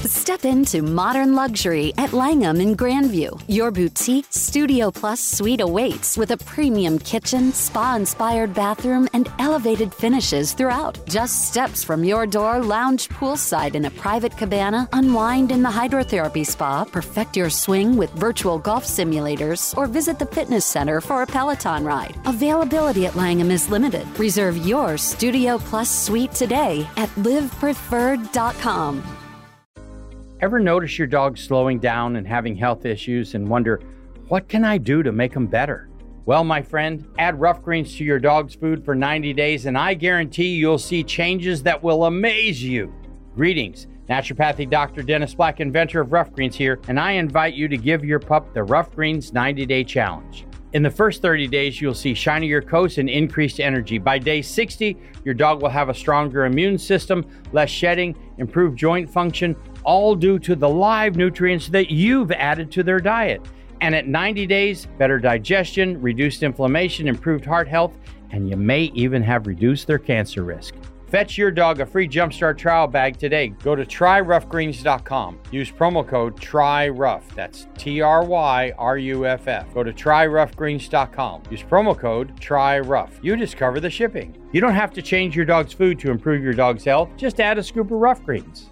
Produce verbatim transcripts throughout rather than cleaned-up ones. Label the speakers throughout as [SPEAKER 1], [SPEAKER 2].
[SPEAKER 1] Step into modern luxury at Langham in Grandview. Your boutique Studio Plus suite awaits with a premium kitchen, spa-inspired bathroom, and elevated finishes throughout. Just steps from your door, lounge poolside in a private cabana, unwind in the hydrotherapy spa, perfect your swing with virtual golf simulators, or visit the fitness center for a Peloton ride. Availability at Langham is limited. Reserve your Studio Plus suite today at live preferred dot com.
[SPEAKER 2] Ever notice your dog slowing down and having health issues and wonder, what can I do to make them better? Well, my friend, add Rough Greens to your dog's food for ninety days and I guarantee you'll see changes that will amaze you. Greetings, naturopathic Doctor Dennis Black, inventor of Rough Greens here, and I invite you to give your pup the Rough Greens ninety day challenge. In the first thirty days, you'll see shinier coats and increased energy. By day sixty, your dog will have a stronger immune system, less shedding, improved joint function, all due to the live nutrients that you've added to their diet. And at ninety days, better digestion, reduced inflammation, improved heart health, and you may even have reduced their cancer risk. Fetch your dog a free Jumpstart trial bag today. Go to try rough greens dot com. Use promo code TRYROUGH. That's T R Y R U F F. Go to try rough greens dot com. Use promo code TRYROUGH. You discover the shipping. You don't have to change your dog's food to improve your dog's health. Just add a scoop of Rough Greens.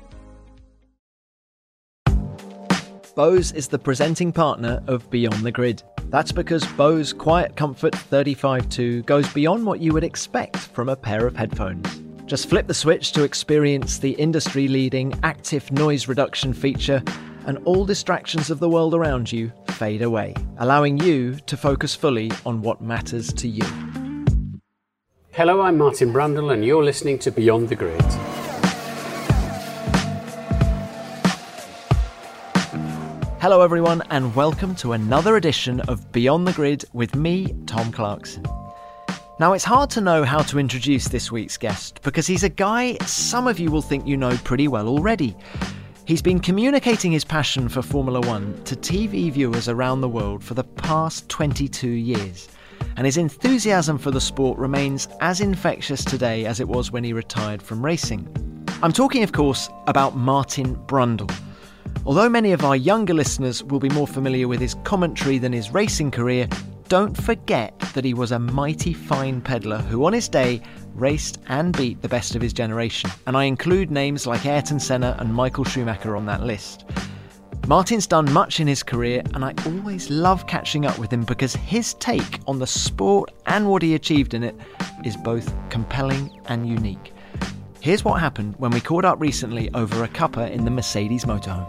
[SPEAKER 3] Bose is the presenting partner of Beyond the Grid. That's because Bose Quiet Comfort thirty-five point two goes beyond what you would expect from a pair of headphones. Just flip the switch to experience the industry-leading active noise reduction feature, and all distractions of the world around you fade away, allowing you to focus fully on what matters to you.
[SPEAKER 4] Hello, I'm Martin Brundle, and you're listening to Beyond the Grid.
[SPEAKER 3] Hello everyone, and welcome to another edition of Beyond the Grid with me, Tom Clarkson. Now, it's hard to know how to introduce this week's guest because he's a guy some of you will think you know pretty well already. He's been communicating his passion for Formula One to T V viewers around the world for the past twenty-two years, and his enthusiasm for the sport remains as infectious today as it was when he retired from racing. I'm talking, of course, about Martin Brundle. Although many of our younger listeners will be more familiar with his commentary than his racing career, don't forget that he was a mighty fine peddler who on his day raced and beat the best of his generation, and I include names like Ayrton Senna and Michael Schumacher on that list. Martin's done much in his career, and I always love catching up with him because his take on the sport and what he achieved in it is both compelling and unique. Here's what happened when we caught up recently over a cuppa in the Mercedes motorhome.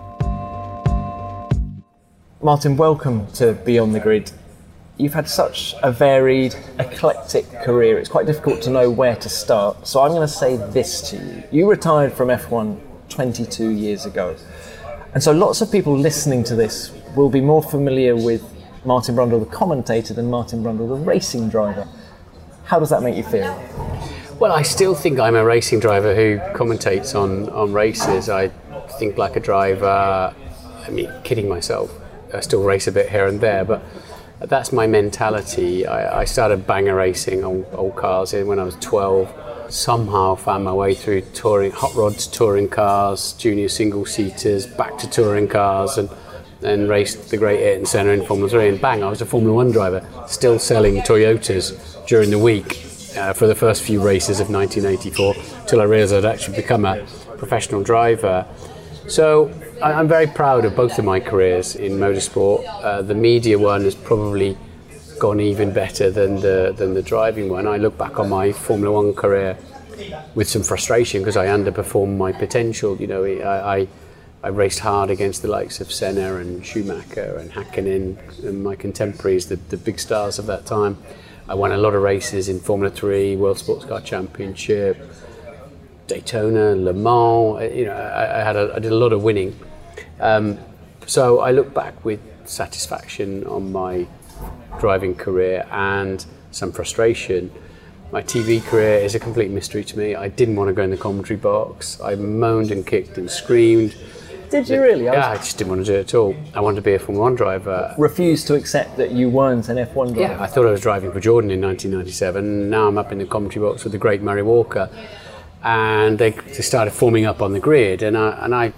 [SPEAKER 3] Martin, welcome to Beyond the Grid. You've had such a varied, eclectic career, it's quite difficult to know where to start. So I'm going to say this to you. You retired from F one twenty-two years ago. And so lots of people listening to this will be more familiar with Martin Brundle, the commentator, than Martin Brundle, the racing driver. How does that make you feel?
[SPEAKER 4] Well, I still think I'm a racing driver who commentates on, on races. I think like a driver, I mean, kidding myself. I still race a bit here and there, but that's my mentality. I, I started banger racing on old cars when I was twelve. Somehow found my way through touring, hot rods, touring cars, junior single-seaters, back to touring cars, and then raced the great Ayrton Senna in Formula three. And bang, I was a Formula One driver, still selling Toyotas during the week uh, for the first few races of nineteen eighty-four, till I realised I'd actually become a professional driver. So I'm very proud of both of my careers in motorsport. Uh, the media one has probably gone even better than the than the driving one. I look back on my Formula One career with some frustration because I underperformed my potential. You know, I, I I raced hard against the likes of Senna and Schumacher and Häkkinen and my contemporaries, the, the big stars of that time. I won a lot of races in Formula three, World Sports Car Championship, Daytona, Le Mans. You know, I, I had a, I did a lot of winning. Um, so I look back with satisfaction on my driving career and some frustration. My T V career is a complete mystery to me. I didn't want to go in the commentary box. I moaned and kicked and screamed.
[SPEAKER 3] Did you really?
[SPEAKER 4] I yeah, I just didn't want to do it at all. I wanted to be a Formula One driver.
[SPEAKER 3] Refused to accept that you weren't an F one driver?
[SPEAKER 4] Yeah, I thought I was driving for Jordan in nineteen ninety-seven. Now I'm up in the commentary box with the great Murray Walker. And they, they started forming up on the grid, and I, and I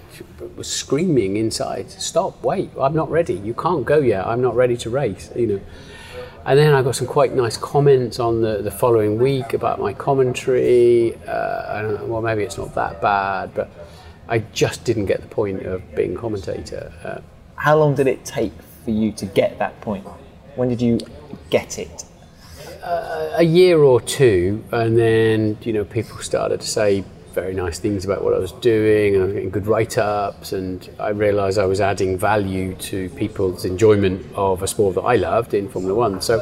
[SPEAKER 4] was screaming inside, stop, wait, I'm not ready, you can't go yet, I'm not ready to race, you know. And then I got some quite nice comments on the, the following week about my commentary. Uh, I don't know, well, maybe it's not that bad, but I just didn't get the point of being a commentator. Uh,
[SPEAKER 3] How long did it take for you to get that point? When did you get it?
[SPEAKER 4] Uh, a year or two, and then, you know, people started to say very nice things about what I was doing, and I was getting good write-ups, and I realised I was adding value to people's enjoyment of a sport that I loved in Formula One. So,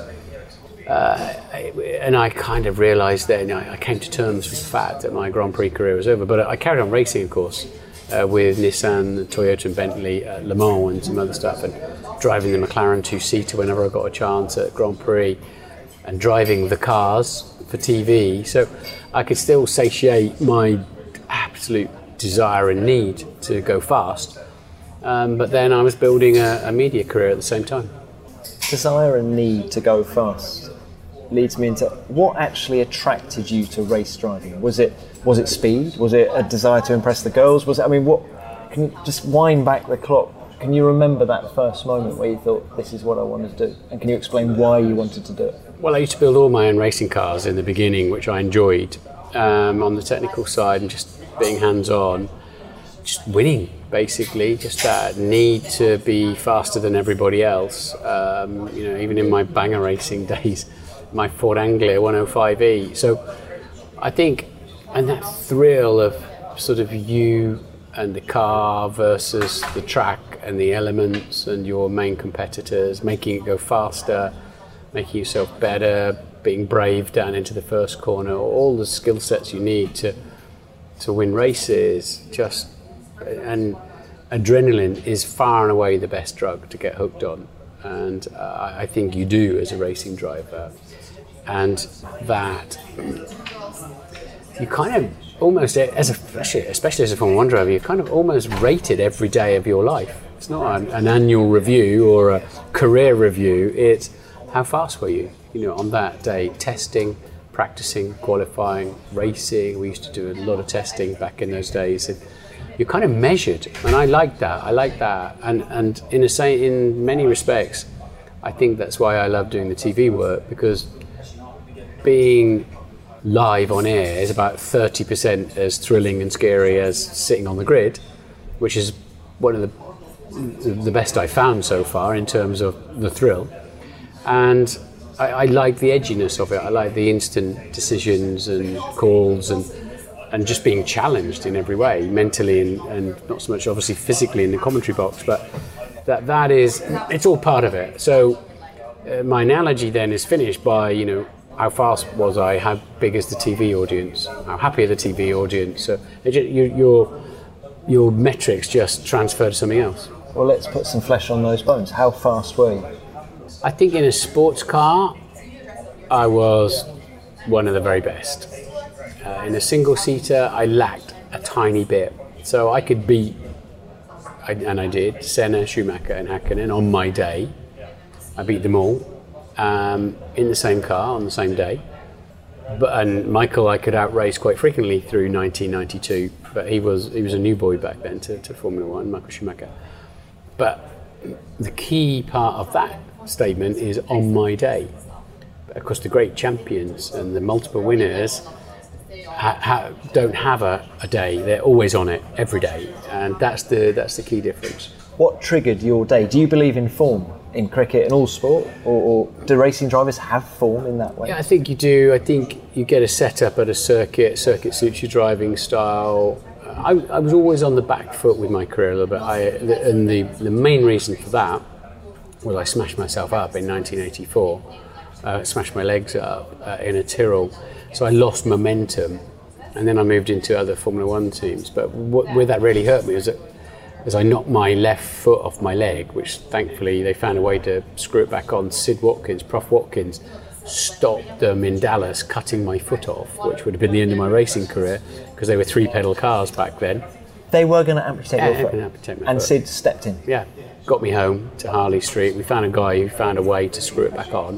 [SPEAKER 4] uh, and I kind of realised then, I came to terms with the fact that my Grand Prix career was over, but I carried on racing, of course, uh, with Nissan, Toyota and Bentley at Le Mans and some other stuff, and driving the McLaren two-seater whenever I got a chance at Grand Prix, and driving the cars for T V, so I could still satiate my absolute desire and need to go fast. Um, but then I was building a, a media career at the same time.
[SPEAKER 3] Desire and need to go fast leads me into what actually attracted you to race driving. Was it was it speed? Was it a desire to impress the girls? Was it, I mean, what? Can you just wind back the clock? Can you remember that first moment where you thought, this is what I want to do? And can you explain why you wanted to do it?
[SPEAKER 4] Well, I used to build all my own racing cars in the beginning, which I enjoyed, um, on the technical side, and just being hands-on, just winning, basically, just that need to be faster than everybody else. Um, you know, even in my banger racing days, my Ford Anglia one oh five E. So I think, and that thrill of sort of you and the car versus the track and the elements and your main competitors, making it go faster, making yourself better, being brave down into the first corner, all the skill sets you need to to win races. Just, and adrenaline is far and away the best drug to get hooked on, and uh, I think you do as a racing driver. And that you kind of almost, as a, especially, especially as a Formula One driver, you're kind of almost rated every day of your life. It's not an, an annual review or a career review. It's how fast were you, you know, on that day, testing, practicing, qualifying, racing. We used to do a lot of testing back in those days. And you're kind of measured, and I like that. I like that, and and in a say, in many respects, I think that's why I love doing the T V work, because being live on air is about thirty percent as thrilling and scary as sitting on the grid, which is one of the the best I've found so far in terms of the thrill. And I, I like the edginess of it. I like the instant decisions and calls, and and just being challenged in every way, mentally and, and not so much obviously physically in the commentary box, but that that is, it's all part of it. So uh, my analogy then is finished by, you know, how fast was I? How big is the T V audience? How happy are the T V audience? So it just, you, your your metrics just transfer to something else.
[SPEAKER 3] Well, let's put some flesh on those bones. How fast were you?
[SPEAKER 4] I think in a sports car, I was one of the very best. Uh, in a single-seater, I lacked a tiny bit. So I could beat, I, and I did, Senna, Schumacher and Häkkinen on my day. I beat them all. Um, in the same car on the same day, but and Michael I could outrace quite frequently through nineteen ninety-two, but he was he was a new boy back then to, to Formula One, Michael Schumacher. But the key part of that statement is on my day, because the great champions and the multiple winners ha, ha, don't have a, a day; they're always on it every day, and that's the that's the key difference.
[SPEAKER 3] What triggered your day? Do you believe in form in cricket and all sport, or, or do racing drivers have form in that way?
[SPEAKER 4] Yeah, I think you do. I think you get a setup at a circuit. Circuit suits your driving style. I, I was always on the back foot with my career a little bit, I, and the, the main reason for that was I smashed myself up in nineteen eighty-four. Uh, smashed my legs up uh, in a Tyrrell, so I lost momentum, and then I moved into other Formula One teams. But what, where that really hurt me was that as I knocked my left foot off my leg, which thankfully they found a way to screw it back on. Sid Watkins, Prof Watkins, stopped them in Dallas cutting my foot off, which would have been the end of my racing career, because they were three-pedal cars back then.
[SPEAKER 3] They were going to amputate
[SPEAKER 4] yeah,
[SPEAKER 3] your foot,
[SPEAKER 4] amputate my
[SPEAKER 3] and
[SPEAKER 4] foot.
[SPEAKER 3] Sid stepped in.
[SPEAKER 4] Yeah, got me home to Harley Street. We found a guy who found a way to screw it back on,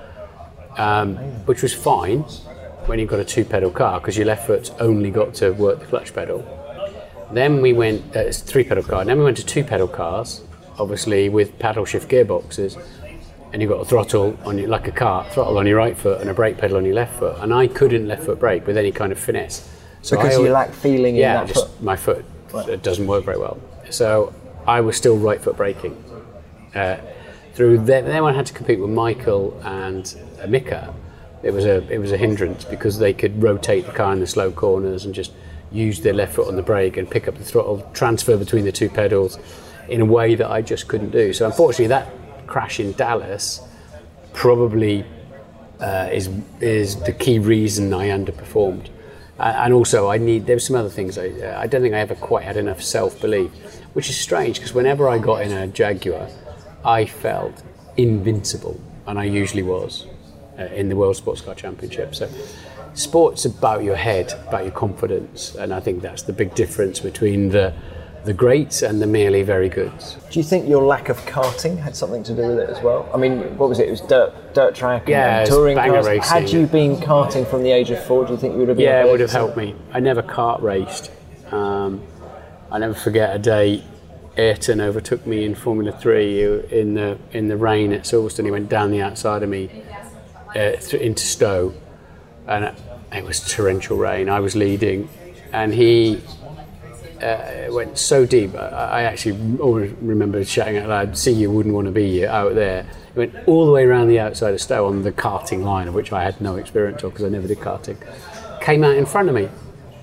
[SPEAKER 4] um, which was fine when you've got a two-pedal car, because your left foot's only got to work the clutch pedal. Then we went, uh, it's a three pedal car, and then we went to two pedal cars, obviously with paddle shift gearboxes, and you've got a throttle on your, like a car, throttle on your right foot and a brake pedal on your left foot, and I couldn't left foot brake with any kind of finesse.
[SPEAKER 3] So because I, you lack feeling
[SPEAKER 4] yeah,
[SPEAKER 3] in that
[SPEAKER 4] just
[SPEAKER 3] foot?
[SPEAKER 4] my foot,
[SPEAKER 3] right.
[SPEAKER 4] It doesn't work very well. So I was still right foot braking. Uh, through then, then when I had to compete with Michael and uh, Mika, it was a it was a hindrance because they could rotate the car in the slow corners and just use their left foot on the brake and pick up the throttle, transfer between the two pedals in a way that I just couldn't do. So unfortunately, that crash in Dallas probably uh, is is the key reason I underperformed. And also, I need. There were some other things. I, uh, I don't think I ever quite had enough self-belief, which is strange because whenever I got in a Jaguar, I felt invincible, and I usually was uh, in the World Sports Car Championship. So, sport's about your head, about your confidence, and I think that's the big difference between the the greats and the merely very goods.
[SPEAKER 3] Do you think your lack of karting had something to do with it as well? I mean, what was it? It was dirt, dirt track and,
[SPEAKER 4] yeah,
[SPEAKER 3] and touring
[SPEAKER 4] banger
[SPEAKER 3] cars.
[SPEAKER 4] racing.
[SPEAKER 3] Had you been karting from the age of four, do you think you would have been?
[SPEAKER 4] Yeah, it would have helped me. I never kart raced. Um, I never forget a day Ayrton overtook me in Formula Three in the in the rain at Silverstone. He went down the outside of me uh, th- into Stowe, and it was torrential rain. I was leading, and he. Uh, it went so deep. I, I actually always remember shouting out loud, "See, you wouldn't want to be out there." It went all the way around the outside of Stowe on the karting line, of which I had no experience of because I never did karting. Came out in front of me.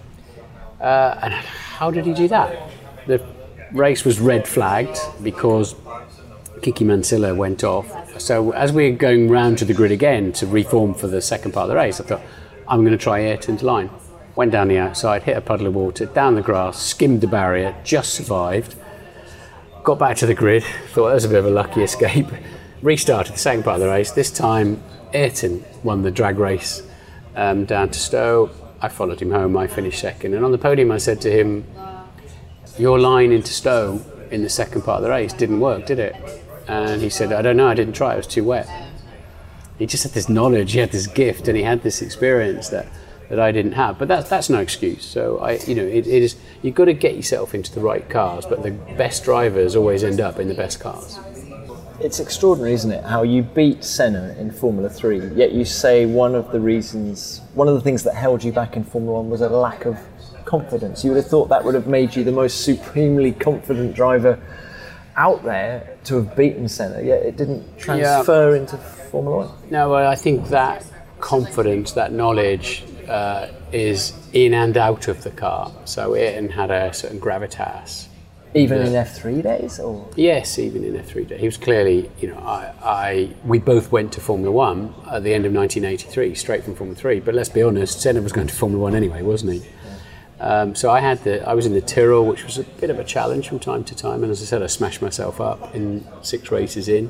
[SPEAKER 4] Uh, and how did he do that? The race was red flagged because Kiki Mansilla went off. So as we were going round to the grid again to reform for the second part of the race, I thought, I'm going to try Ayrton's line. Went down the outside, hit a puddle of water, down the grass, skimmed the barrier, just survived. Got back to the grid, thought that was a bit of a lucky escape. Restarted the second part of the race. This time, Ayrton won the drag race um, down to Stowe. I followed him home, I finished second. And on the podium I said to him, your line into Stowe in the second part of the race didn't work, did it? And he said, I don't know, I didn't try, it was too wet. He just had this knowledge, he had this gift, and he had this experience that that I didn't have, but that's that's no excuse. So I, you know, it, it is you've got to get yourself into the right cars, but the best drivers always end up in the best cars.
[SPEAKER 3] It's extraordinary, isn't it, how you beat Senna in Formula Three, yet you say one of the reasons, one of the things that held you back in Formula One was a lack of confidence. You would have thought that would have made you the most supremely confident driver out there to have beaten Senna, yet it didn't transfer yeah. into Formula One.
[SPEAKER 4] No, well, I think that confidence, that knowledge, Uh, is in and out of the car. So Ayrton had a certain gravitas.
[SPEAKER 3] Even uh, in F three days, or
[SPEAKER 4] yes, even in F three days, he was clearly. You know, I, I, we both went to Formula One at the end of nineteen eighty-three, straight from Formula Three. But let's be honest, Senna was going to Formula One anyway, wasn't he? Yeah. Um, so I had the. I was in the Tyrrell, which was a bit of a challenge from time to time. And as I said, I smashed myself up in six races in,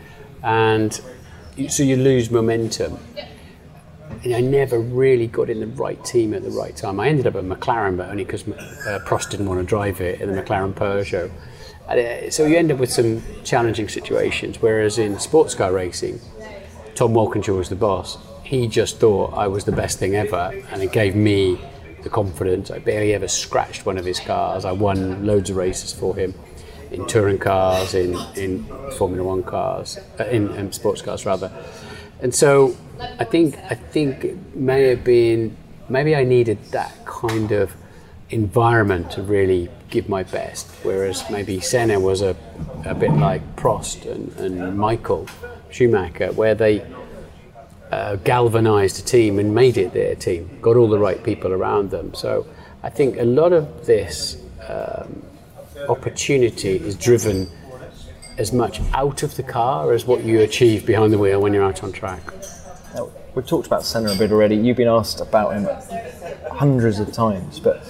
[SPEAKER 4] and so you lose momentum. And I never really got in the right team at the right time. I ended up at McLaren, but only because uh, Prost didn't want to drive it in the McLaren Peugeot. And, uh, so you end up with some challenging situations, whereas in sports car racing, Tom Walkinshaw was the boss. He just thought I was the best thing ever, and it gave me the confidence. I barely ever scratched one of his cars. I won loads of races for him in touring cars, in, in Formula One cars, uh, in, in sports cars rather. And so I think I think it may have been, maybe I needed that kind of environment to really give my best, whereas maybe Senna was a, a bit like Prost and, and Michael Schumacher, where they uh, galvanised a team and made it their team, got all the right people around them. So I think a lot of this um, opportunity is driven as much out of the car as what you achieve behind the wheel when you're out on track.
[SPEAKER 3] Now, we've talked about Senna a bit already. You've been asked about him hundreds of times, but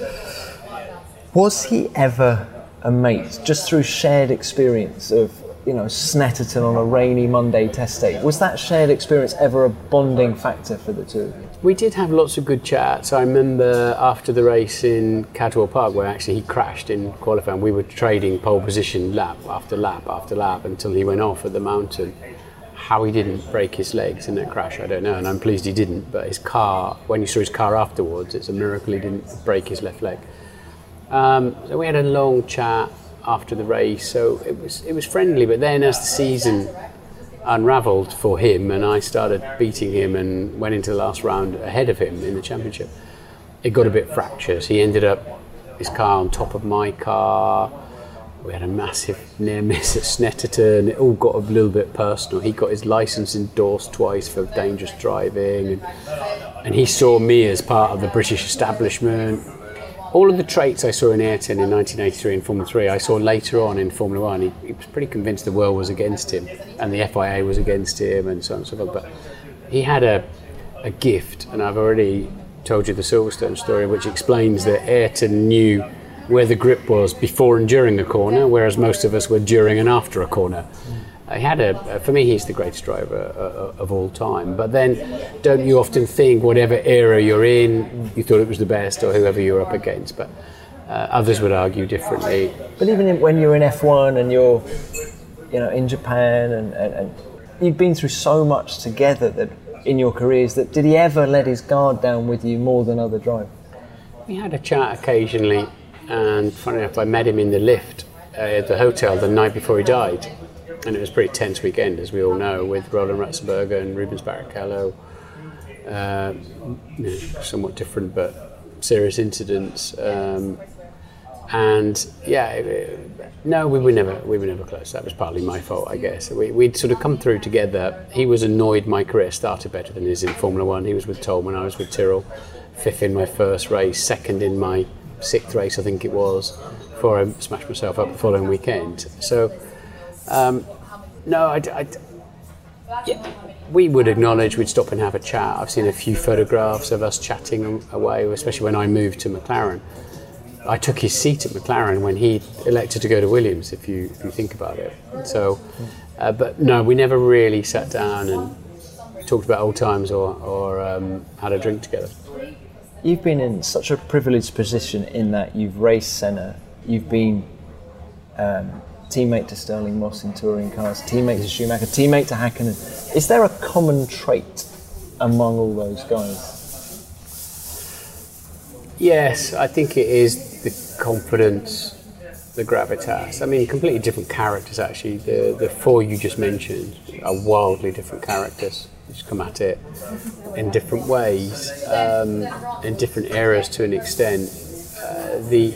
[SPEAKER 3] was he ever a mate, just through shared experience of, you know, Snetterton on a rainy Monday test day? Was that shared experience ever a bonding factor for the two of you?
[SPEAKER 4] We did have lots of good chats. I remember after the race in Cadwell Park, where actually he crashed in qualifying, we were trading pole position lap after lap after lap until he went off at the mountain. How he didn't break his legs in that crash, I don't know, and I'm pleased he didn't. But his car, when you saw his car afterwards, it's a miracle he didn't break his left leg. Um, so we had a long chat after the race, so it was it was friendly. But then as the season unravelled for him, and I started beating him and went into the last round ahead of him in the championship, it got a bit fractious. He ended up his car on top of my car. We had a massive near miss at Snetterton. It all got a little bit personal. He got his licence endorsed twice for dangerous driving, and, and he saw me as part of the British establishment. All of the traits I saw in Ayrton in nineteen eighty-three in Formula three, I saw later on in Formula One. He, he was pretty convinced the world was against him, and the F I A was against him, and so on and so forth. But he had a, a gift, and I've already told you the Silverstone story, which explains that Ayrton knew where the grip was before and during a corner, whereas most of us were during and after a corner. I had a, for me, he's the greatest driver uh, of all time. But then, don't you often think, whatever era you're in, you thought it was the best, or whoever you're up against? But uh, others would argue differently.
[SPEAKER 3] But even in, when you're in F one and you're, you know, in Japan, and, and, and you've been through so much together that in your careers, that did he ever let his guard down with you more than other drivers?
[SPEAKER 4] We had a chat occasionally. And funny enough, I met him in the lift uh, at the hotel the night before he died. And it was a pretty tense weekend, as we all know, with Roland Ratzenberger and Rubens Barrichello. Uh, you know, somewhat different, but serious incidents. Um, and yeah, it, no, we were never we were never close. That was partly my fault, I guess. We, we'd sort of come through together. He was annoyed my career started better than his in Formula One. He was with Tolman, I was with Tyrrell. Fifth in my first race, second in my sixth race, I think it was, before I smashed myself up the following weekend. So, um, no, I, I, yeah, we would acknowledge we'd stop and have a chat. I've seen a few photographs of us chatting away, especially when I moved to McLaren. I took his seat at McLaren when he elected to go to Williams, if you if you think about it. So, uh, but no, we never really sat down and talked about old times or, or um, had a drink together.
[SPEAKER 3] You've been in such a privileged position in that you've raced Senna, you've been um, teammate to Stirling Moss in touring cars, teammate to Schumacher, teammate to Häkkinen. Is there a common trait among all those guys?
[SPEAKER 4] Yes, I think it is the confidence, the gravitas. I mean, completely different characters actually. The the four you just mentioned are wildly different characters. Just come at it in different ways, um, in different eras to an extent. Uh, the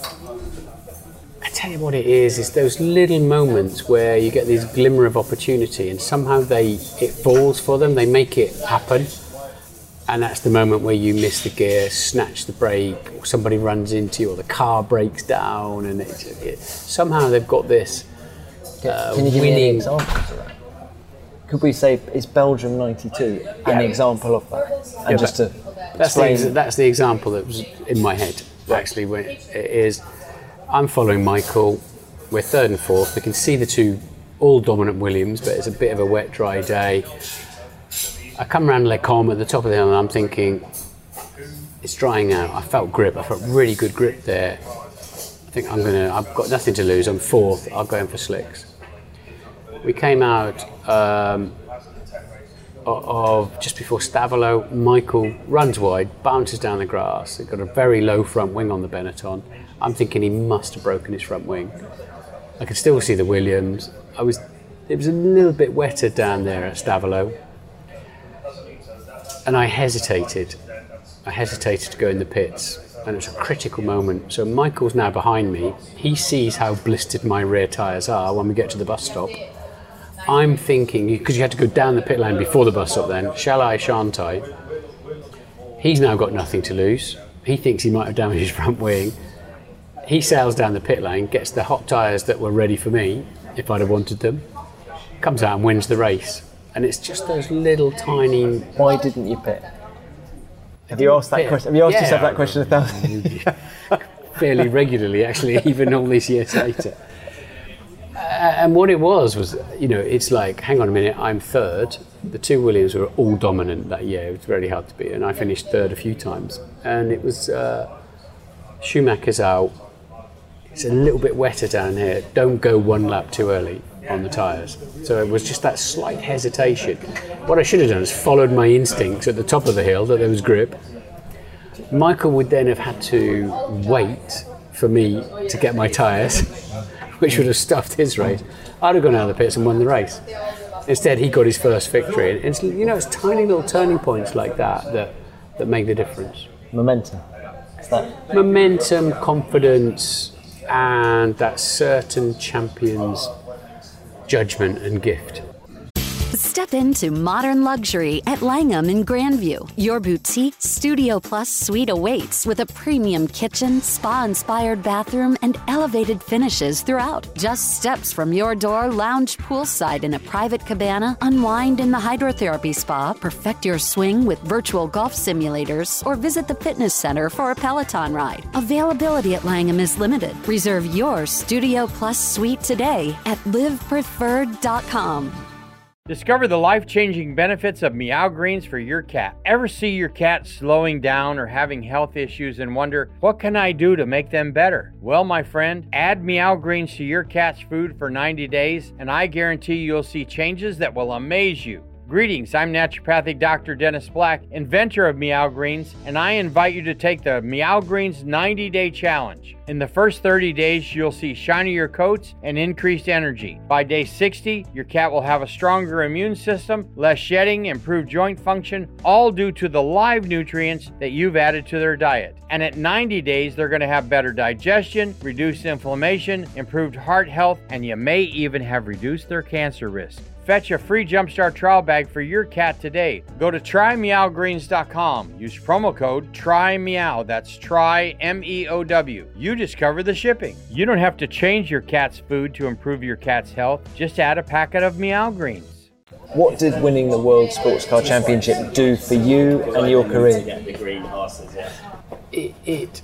[SPEAKER 4] I tell you what it is, is those little moments where you get this glimmer of opportunity and somehow they it falls for them, they make it happen. And that's the moment where you miss the gear, snatch the brake, or somebody runs into you, or the car breaks down, and it, it, somehow they've got this uh,
[SPEAKER 3] Can you give
[SPEAKER 4] winning.
[SPEAKER 3] me an example of that? Could we say, is Belgium ninety-two an example of that? And
[SPEAKER 4] Yeah,
[SPEAKER 3] just to
[SPEAKER 4] That's the,
[SPEAKER 3] explain,
[SPEAKER 4] ex- that's the example that was in my head, actually, when it is, I'm following Michael, we're third and fourth, we can see the two all-dominant Williams, but it's a bit of a wet, dry day. I come around Les Combes at the top of the hill and I'm thinking, it's drying out. I felt grip, I felt really good grip there. I think I'm gonna, I've got nothing to lose, I'm fourth, I'll go in for slicks. We came out um, of just before Stavelot. Michael runs wide, bounces down the grass. He's got a very low front wing on the Benetton. I'm thinking he must have broken his front wing. I could still see the Williams. I was, it was a little bit wetter down there at Stavelot. And I hesitated. I hesitated to go in the pits. And it was a critical moment. So Michael's now behind me. He sees how blistered my rear tyres are when we get to the bus stop. I'm thinking, because you had to go down the pit lane before the bus stop then, shall I, shan't I? He's now got nothing to lose. He thinks he might have damaged his front wing. He sails down the pit lane, gets the hot tyres that were ready for me, if I'd have wanted them, comes out and wins the race. And it's just those little tiny...
[SPEAKER 3] why didn't you pit? Have you asked that
[SPEAKER 4] Pit.
[SPEAKER 3] question? Have you asked
[SPEAKER 4] Yeah.
[SPEAKER 3] yourself that question a thousand?
[SPEAKER 4] fairly regularly, actually, even all these years later. Uh, and what it was was, you know, it's like, hang on a minute, I'm third. The two Williams were all dominant that year. It was very hard to beat, and I finished third a few times. And it was uh, Schumacher's out. It's a little bit wetter down here. Don't go one lap too early on the tyres. So it was just that slight hesitation. What I should have done is followed my instincts at the top of the hill that there was grip. Michael would then have had to wait for me to get my tyres, which would have stuffed his race, I'd have gone out of the pits and won the race. Instead, he got his first victory. And it's, you know, it's tiny little turning points like that that, that make the difference.
[SPEAKER 3] Momentum. Is that
[SPEAKER 4] Momentum, confidence, and that certain champion's judgment and gift.
[SPEAKER 1] Step into modern luxury at Langham in Grandview. Your boutique Studio Plus suite awaits with a premium kitchen, spa-inspired bathroom, and elevated finishes throughout. Just steps from your door, lounge poolside in a private cabana, unwind in the hydrotherapy spa, perfect your swing with virtual golf simulators, or visit the fitness center for a Peloton ride. Availability at Langham is limited. Reserve your Studio Plus suite today at live preferred dot com.
[SPEAKER 2] Discover the life-changing benefits of Meow Greens for your cat. Ever see your cat slowing down or having health issues and wonder, what can I do to make them better? Well, my friend, add Meow Greens to your cat's food for ninety days, and I guarantee you'll see changes that will amaze you. Greetings, I'm naturopathic Doctor Dennis Black, inventor of Meow Greens, and I invite you to take the Meow Greens ninety day challenge. In the first thirty days, you'll see shinier coats and increased energy. By day sixty, your cat will have a stronger immune system, less shedding, improved joint function, all due to the live nutrients that you've added to their diet. And at ninety days, they're going to have better digestion, reduced inflammation, improved heart health, and you may even have reduced their cancer risk. Fetch a free Jumpstart trial bag for your cat today. Go to try meow greens dot com. Use promo code TRYMEOW. That's try M E O W. You discover the shipping. You don't have to change your cat's food to improve your cat's health. Just add a packet of Meow Greens.
[SPEAKER 3] What did winning the World Sports Car Championship do for you and your career?
[SPEAKER 4] It, it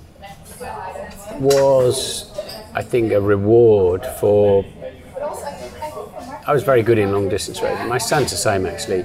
[SPEAKER 4] was, I think, a reward for... I was very good in long distance racing. My son's the same, actually.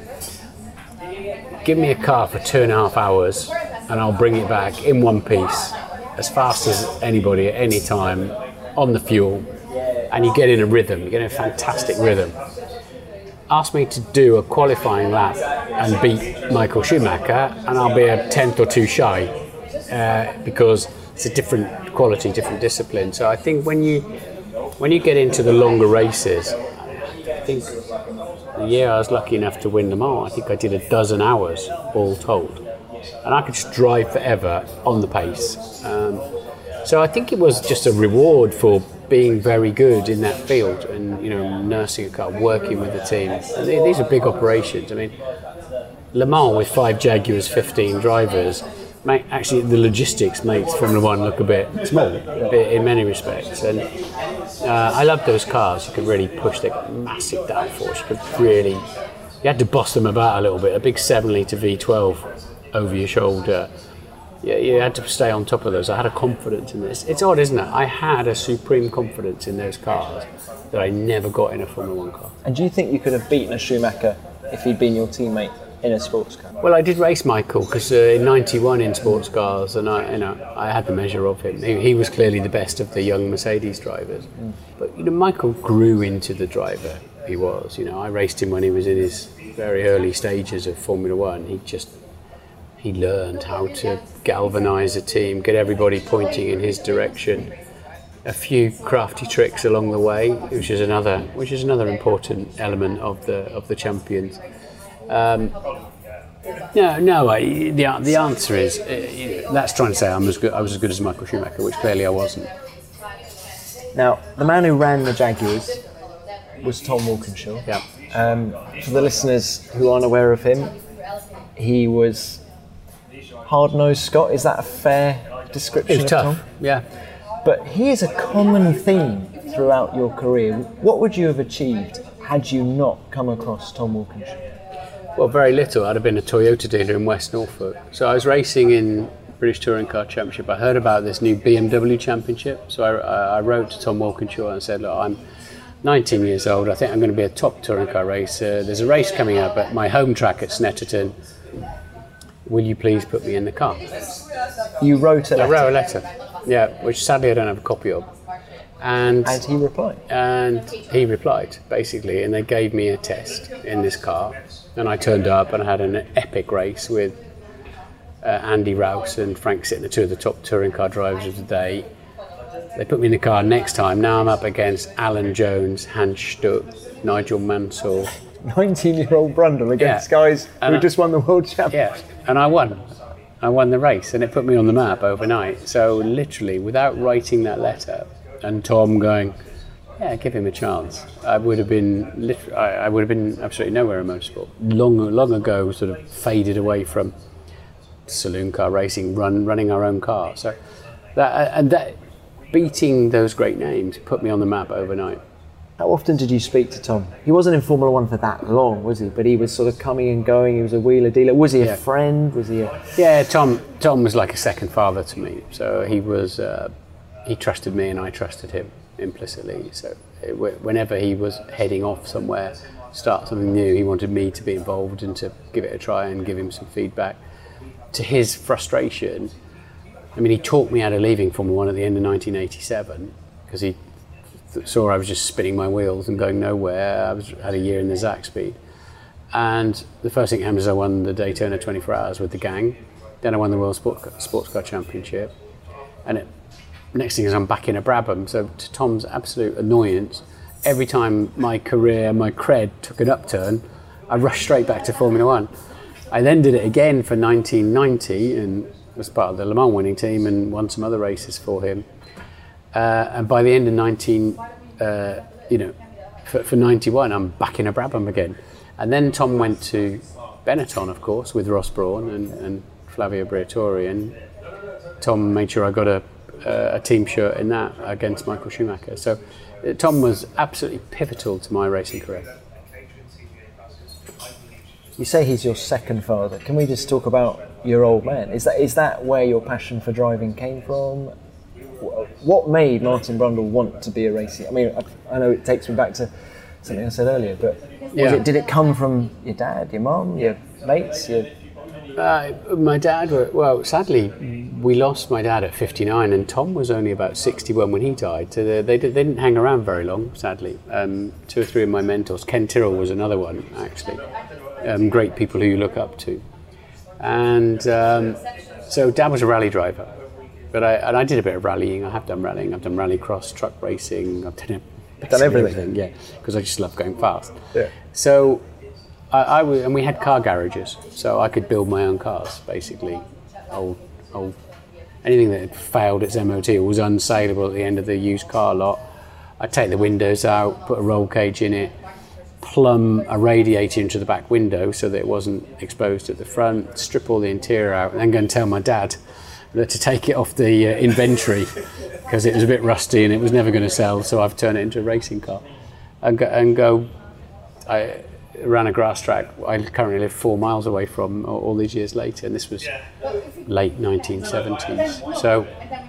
[SPEAKER 4] Give me a car for two and a half hours and I'll bring it back in one piece as fast as anybody at any time on the fuel, and you get in a rhythm, you get in a fantastic rhythm. Ask me to do a qualifying lap and beat Michael Schumacher and I'll be a tenth or two shy uh, because it's a different quality, different discipline. So I think when you when you get into the longer races, I think the year I was lucky enough to win Le Mans, I think I did a dozen hours all told, and I could just drive forever on the pace. Um, so I think it was just a reward for being very good in that field, and you know, nursing a car, working with the team. And these are big operations. I mean, Le Mans with five Jaguars, fifteen drivers. Make, actually, the logistics makes Formula One look a bit small in many respects, and uh, I love those cars. You could really push, they got massive downforce. You could really, you had to boss them about a little bit. A big seven litre V twelve over your shoulder. Yeah, you had to stay on top of those. I had a confidence in this. It's odd, isn't it? I had a supreme confidence in those cars that I never got in a Formula One car.
[SPEAKER 3] And do you think you could have beaten a Schumacher if he'd been your teammate in a sports car?
[SPEAKER 4] Well, I did race Michael because uh, in ninety-one in sports cars, and I, you know, I had the measure of him. He, he was clearly the best of the young Mercedes drivers. Mm. But you know, Michael grew into the driver he was. You know, I raced him when he was in his very early stages of Formula One. He just he learned how to galvanise a team, get everybody pointing in his direction. A few crafty tricks along the way, which is another which is another important element of the of the champions. Um, no, no. I, the the answer is uh, that's trying to say I'm as good. I was as good as Michael Schumacher, which clearly I wasn't.
[SPEAKER 3] Now, the man who ran the Jaguars was Tom Walkinshaw.
[SPEAKER 4] Yeah.
[SPEAKER 3] Um, for the listeners who aren't aware of him, he was hard-nosed Scot. Is that a fair description
[SPEAKER 4] He was
[SPEAKER 3] of
[SPEAKER 4] tough.
[SPEAKER 3] Tom?
[SPEAKER 4] Yeah.
[SPEAKER 3] But he is a common theme throughout your career. What would you have achieved had you not come across Tom Walkinshaw?
[SPEAKER 4] Well, very little. I'd have been a Toyota dealer in West Norfolk. So I was racing in British Touring Car Championship. I heard about this new B M W Championship. So I, I wrote to Tom Walkinshaw and said, look, I'm nineteen years old. I think I'm going to be a top touring car racer. There's a race coming up at my home track at Snetterton. Will you please put me in the car?
[SPEAKER 3] You wrote a letter?
[SPEAKER 4] I wrote a letter, yeah, which sadly I don't have a copy of. And,
[SPEAKER 3] and he replied?
[SPEAKER 4] And he replied, basically, and they gave me a test in this car. And I turned up and I had an epic race with uh, Andy Rouse and Frank Sittner, two of the top touring car drivers of the day. They put me in the car next time. Now I'm up against Alan Jones, Hans Stuck, Nigel Mansell.
[SPEAKER 3] nineteen-year-old Brundle against yeah. guys
[SPEAKER 4] and
[SPEAKER 3] who
[SPEAKER 4] I,
[SPEAKER 3] just won the world championship.
[SPEAKER 4] Yeah, and I won. I won the race, and it put me on the map overnight. So literally, without writing that letter, and Tom going, "Yeah, give him a chance," I would have been, lit- I, I would have been absolutely nowhere in motorsport. Long, long ago, sort of faded away from saloon car racing, run, running our own car. So that and that, beating those great names put me on the map overnight.
[SPEAKER 3] How often did you speak to Tom? He wasn't in Formula One for that long, was he? But he was sort of coming and going. He was a wheeler dealer. Was he a yeah. friend? Was he a...
[SPEAKER 4] Yeah, Tom Tom was like a second father to me. So he was, uh, he trusted me and I trusted him implicitly. So it, whenever he was heading off somewhere, start something new, he wanted me to be involved and to give it a try and give him some feedback. To his frustration, I mean, he talked me out of leaving Formula One at the end of nineteen eighty-seven because he saw I was just spinning my wheels and going nowhere. I was had a year in the Zaxby, and the first thing that happened is I won the Daytona twenty-four hours with the gang. Then I won the World Sport, Sports Car Championship, and it, next thing is I'm back in a Brabham. So to Tom's absolute annoyance, every time my career, my cred took an upturn, I rushed straight back to Formula One. I then did it again for nineteen ninety and was part of the Le Mans winning team and won some other races for him. Uh, and by the end of nineteen, uh, you know, for, for ninety-one, I'm back in a Brabham again. And then Tom went to Benetton, of course, with Ross Brawn and, and Flavio Briatore, and Tom made sure I got a, a, a team shirt in that against Michael Schumacher. So uh, Tom was absolutely pivotal to my racing career.
[SPEAKER 3] You say he's your second father. Can we just talk about your old man? Is that is that where your passion for driving came from? What made Martin Brundle want to be a racer? I mean, I, I know it takes me back to something I said earlier, but was
[SPEAKER 4] yeah.
[SPEAKER 3] it, did it come from your dad, your mum, your mates? Your...
[SPEAKER 4] Uh, my dad, well, sadly, we lost my dad at fifty-nine, and Tom was only about sixty-one when he died. So they, they, they didn't hang around very long, sadly. Um, two or three of my mentors, Ken Tyrrell was another one, actually. Um, great people who you look up to. And um, so Dad was a rally driver. But I, and I did a bit of rallying. I have done rallying. I've done rallycross, truck racing. I've done,
[SPEAKER 3] it, done everything.
[SPEAKER 4] everything. Yeah, because I just love going fast.
[SPEAKER 3] Yeah.
[SPEAKER 4] So, I, I w- and we had car garages, so I could build my own cars, basically. Old, old, anything that had failed its M O T or was unsaleable at the end of the used car lot. I'd take the windows out, put a roll cage in it, plumb a radiator into the back window so that it wasn't exposed at the front, strip all the interior out, and then go and tell my dad to take it off the uh, inventory because it was a bit rusty and it was never going to sell, so I've turned it into a racing car. And go, and go I ran a grass track I currently live four miles away from all, all these years later, and this was late nineteen seventies. So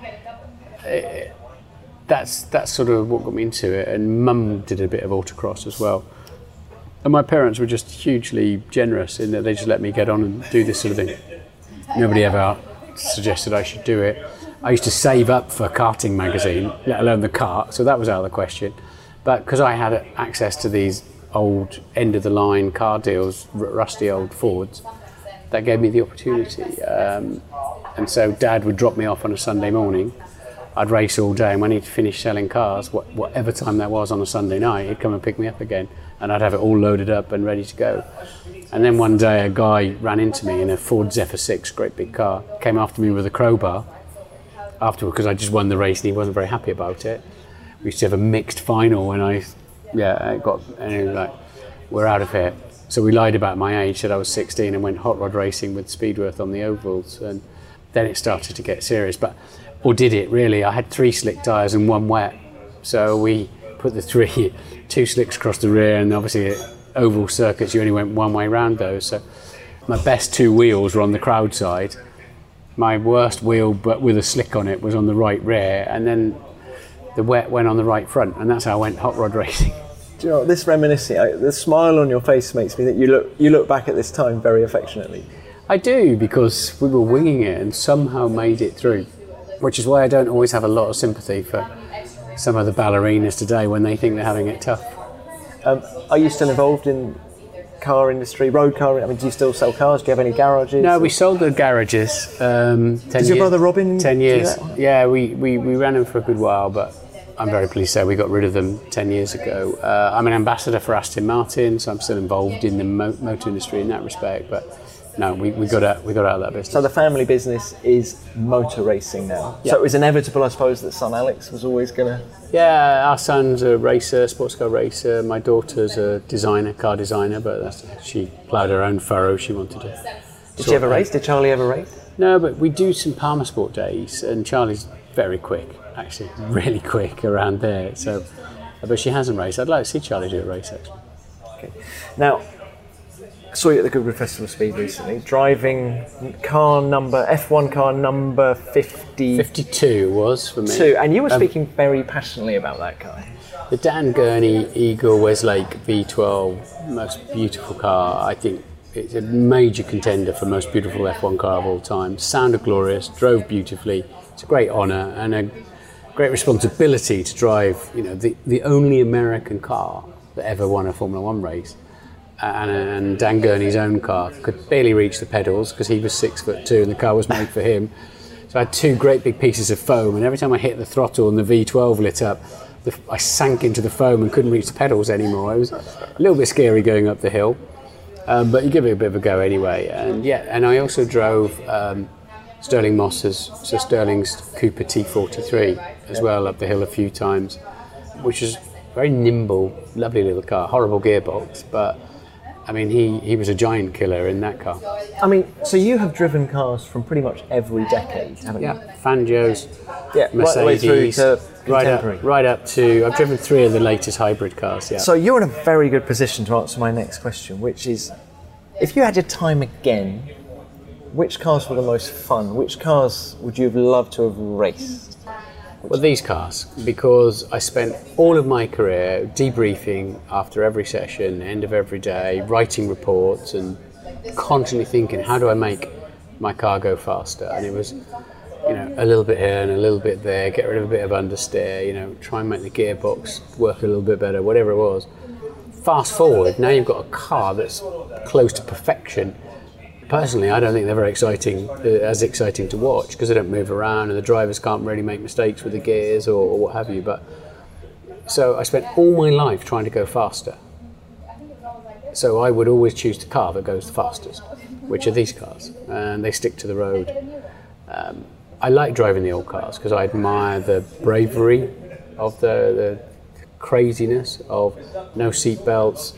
[SPEAKER 4] uh, that's that's sort of what got me into it, and Mum did a bit of autocross as well. And my parents were just hugely generous in that they just let me get on and do this sort of thing. Nobody ever suggested I should do it. I used to save up for karting magazine, let alone the kart, so that was out of the question. But because I had access to these old end-of-the-line car deals, r- rusty old Fords, that gave me the opportunity. Um, and so Dad would drop me off on a Sunday morning. I'd race all day, and when he'd finished selling cars, what, whatever time that was on a Sunday night, he'd come and pick me up again, and I'd have it all loaded up and ready to go. And then one day a guy ran into me in a Ford Zephyr six, great big car, came after me with a crowbar afterward because I just won the race and he wasn't very happy about it. We used to have a mixed final and I, yeah, I got, and he was like, we're out of here. So we lied about my age, said I was sixteen and went hot rod racing with Speedworth on the ovals, and then it started to get serious. But, or did it really? I had three slick tyres and one wet. So we put the three, two slicks across the rear, and obviously oval circuits, you only went one way round those. So my best two wheels were on the crowd side. My worst wheel, but with a slick on it, was on the right rear, and then the wet went on the right front, and that's how I went hot rod racing.
[SPEAKER 3] Do you know, this reminiscing, I, the smile on your face makes me think you look you look back at this time very affectionately.
[SPEAKER 4] I do, because we were winging it and somehow made it through, which is why I don't always have a lot of sympathy for some of the ballerinas today when they think they're having it tough.
[SPEAKER 3] Um, are you still involved in car industry, road car? I mean, do you still sell cars? Do you have any garages?
[SPEAKER 4] No,
[SPEAKER 3] or?
[SPEAKER 4] we sold the garages. Um, ten
[SPEAKER 3] Did your
[SPEAKER 4] years,
[SPEAKER 3] brother Robin
[SPEAKER 4] Ten
[SPEAKER 3] do
[SPEAKER 4] years.
[SPEAKER 3] that?
[SPEAKER 4] Yeah, we, we, we ran them for a good while, but I'm very pleased to say we got rid of them ten years ago. Uh, I'm an ambassador for Aston Martin, so I'm still involved in the mo- motor industry in that respect. But no, we, we got out we got out of that business.
[SPEAKER 3] So the family business is motor racing now.
[SPEAKER 4] Yeah.
[SPEAKER 3] So it was inevitable, I suppose, that son Alex was always going to...
[SPEAKER 4] Yeah, our son's a racer, sports car racer. My daughter's a designer, car designer, but that's, she ploughed her own furrow. She wanted to.
[SPEAKER 3] Did she ever race? Did Charlie ever race?
[SPEAKER 4] No, but we do some Palmer Sport days, and Charlie's very quick, actually, really quick around there. So, but she hasn't raced. I'd like to see Charlie do a race, actually.
[SPEAKER 3] Okay. Now, I saw you at the Goodwood Festival of Speed recently, driving car number, F one car number fifty...
[SPEAKER 4] fifty-two was for me.
[SPEAKER 3] Two, and you were
[SPEAKER 4] Um,
[SPEAKER 3] speaking very passionately about that car.
[SPEAKER 4] The Dan Gurney Eagle Westlake V twelve, most beautiful car. I think it's a major contender for most beautiful F one car of all time. Sounded glorious, drove beautifully. It's a great honour and a great responsibility to drive, you know, the, the only American car that ever won a Formula One race. And, and Dan Gurney's own car could barely reach the pedals because he was six foot two and the car was made for him. So I had two great big pieces of foam, and every time I hit the throttle and the V twelve lit up, the, I sank into the foam and couldn't reach the pedals anymore. It was a little bit scary going up the hill, um, but you give it a bit of a go anyway. And yeah, and I also drove um, Sterling Moss's, so Sterling's Cooper T forty-three as well up the hill a few times, which is very nimble, lovely little car, horrible gearbox, but I mean, he, he was a giant killer in that car.
[SPEAKER 3] I mean, so you have driven cars from pretty much every decade, haven't
[SPEAKER 4] Yeah,
[SPEAKER 3] you?
[SPEAKER 4] Fangio's,
[SPEAKER 3] Yeah, right the way through
[SPEAKER 4] Mercedes,
[SPEAKER 3] to
[SPEAKER 4] right
[SPEAKER 3] contemporary.
[SPEAKER 4] up, right up to, I've driven three of the latest hybrid cars, yeah.
[SPEAKER 3] So you're in a very good position to answer my next question, which is, if you had your time again, which cars were the most fun? Which cars would you have loved to have raced?
[SPEAKER 4] Well, these cars, because I spent all of my career debriefing after every session, end of every day, writing reports and constantly thinking, how do I make my car go faster? And it was, you know, a little bit here and a little bit there, get rid of a bit of understeer, you know, try and make the gearbox work a little bit better, whatever it was. Fast forward, now you've got a car that's close to perfection. Personally, I don't think they're very exciting, uh, as exciting to watch because they don't move around and the drivers can't really make mistakes with the gears or, or what have you. But so I spent all my life trying to go faster. So I would always choose the car that goes the fastest, which are these cars, and they stick to the road. Um, I like driving the old cars because I admire the bravery of the, the craziness of no seat belts.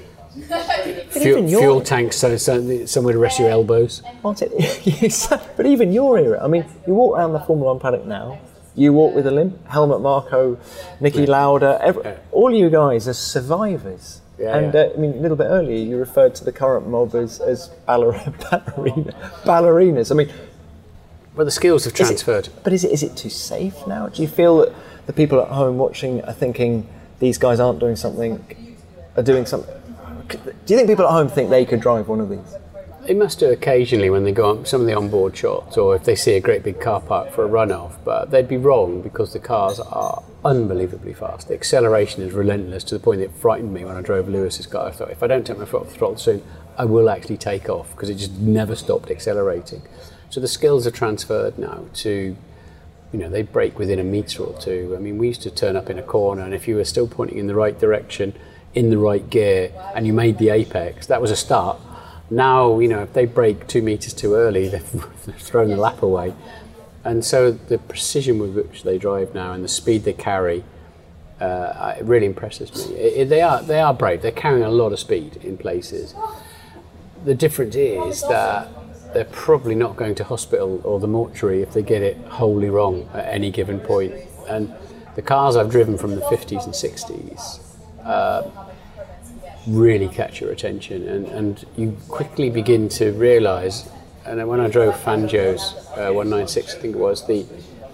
[SPEAKER 4] Fuel,
[SPEAKER 3] your-
[SPEAKER 4] fuel tanks, so, so somewhere to rest your elbows.
[SPEAKER 3] Martin, but even your era, I mean, you walk around the Formula One paddock now, you walk with a limp, Helmut Marko, Niki Lauda, every,
[SPEAKER 4] Yeah.
[SPEAKER 3] all you guys are survivors.
[SPEAKER 4] Yeah,
[SPEAKER 3] and
[SPEAKER 4] yeah.
[SPEAKER 3] Uh, I mean, a little bit earlier, you referred to the current mob as, as baller- ballerina, ballerinas. I mean,
[SPEAKER 4] Well, the skills have
[SPEAKER 3] Is it-
[SPEAKER 4] transferred.
[SPEAKER 3] but is it is it too safe now? Do you feel that the people at home watching are thinking these guys aren't doing something, are doing something? Do you think people at home think they could drive one of these?
[SPEAKER 4] They must do occasionally when they go on some of the onboard shots or if they see a great big car park for a run-off, but they'd be wrong because the cars are unbelievably fast. The acceleration is relentless to the point that it frightened me when I drove Lewis's car. I thought, if I don't take my foot off the throttle soon, I will actually take off because it just never stopped accelerating. So the skills are transferred now to, you know, they brake within a metre or two. I mean, we used to turn up in a corner and if you were still pointing in the right direction, in the right gear, and you made the apex, that was a start. Now, you know, if they brake two metres too early, they've, they've thrown the lap away. And so the precision with which they drive now and the speed they carry, uh, it really impresses me. It, it, they are they are brave. They're carrying a lot of speed in places. The difference is that they're probably not going to hospital or the mortuary if they get it wholly wrong at any given point. And the cars I've driven from the fifties and sixties uh, really catch your attention, and, and you quickly begin to realise. And then when I drove Fangio's uh, one ninety-six, I think it was, the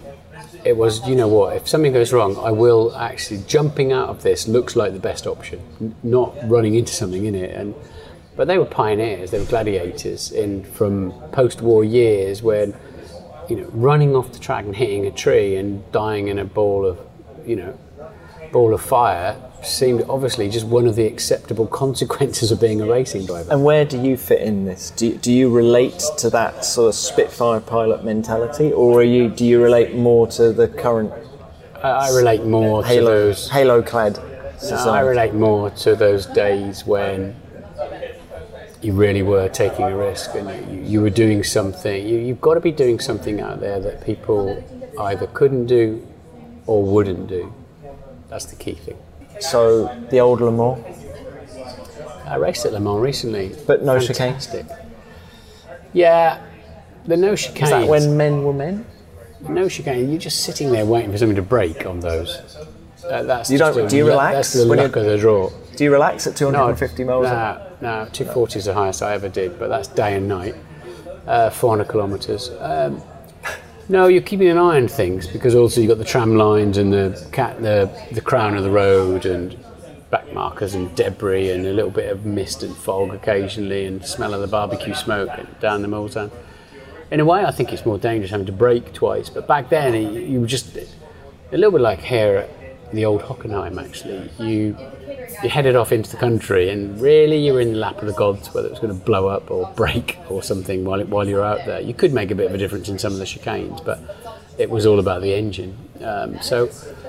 [SPEAKER 4] it was, you know what, if something goes wrong, I will actually, jumping out of this looks like the best option, n- not running into something in it. And but they were pioneers, they were gladiators in from post-war years when, you know, running off the track and hitting a tree and dying in a ball of, you know, ball of fire seemed obviously just one of the acceptable consequences of being a racing driver.
[SPEAKER 3] And where do you fit in this? Do you, do you relate to that sort of Spitfire pilot mentality, or are you do you relate more to the current?
[SPEAKER 4] I, I relate more
[SPEAKER 3] halo,
[SPEAKER 4] to those
[SPEAKER 3] halo-clad society.
[SPEAKER 4] No, I relate more to those days when you really were taking a risk and you, you were doing something. You, you've got to be doing something out there that people either couldn't do or wouldn't do. That's the key thing.
[SPEAKER 3] So, the old Le Mans?
[SPEAKER 4] I raced at Le Mans recently.
[SPEAKER 3] But no
[SPEAKER 4] Fantastic. Chicane? Yeah, the no chicane.
[SPEAKER 3] Is that when men were men?
[SPEAKER 4] No chicane. You're just sitting there waiting for something to break on those. Uh, that's
[SPEAKER 3] you don't,
[SPEAKER 4] a,
[SPEAKER 3] do you relax?
[SPEAKER 4] That's the luck of the draw.
[SPEAKER 3] Do you relax at two hundred fifty
[SPEAKER 4] no,
[SPEAKER 3] miles?
[SPEAKER 4] No, no, two forty is the highest I ever did, but that's day and night. Uh, four hundred kilometres. Um, no, you're keeping an eye on things because also you've got the tram lines and the cat, the the crown of the road and back markers and debris and a little bit of mist and fog occasionally and smell of the barbecue smoke down the Mulsanne. In a way, I think it's more dangerous having to brake twice, but back then you were just a little bit like here at the old Hockenheim. Actually, you you headed off into the country and really you were in the lap of the gods, whether it was going to blow up or break or something while while you were out there. You could make a bit of a difference in some of the chicanes, but it was all about the engine. Um, so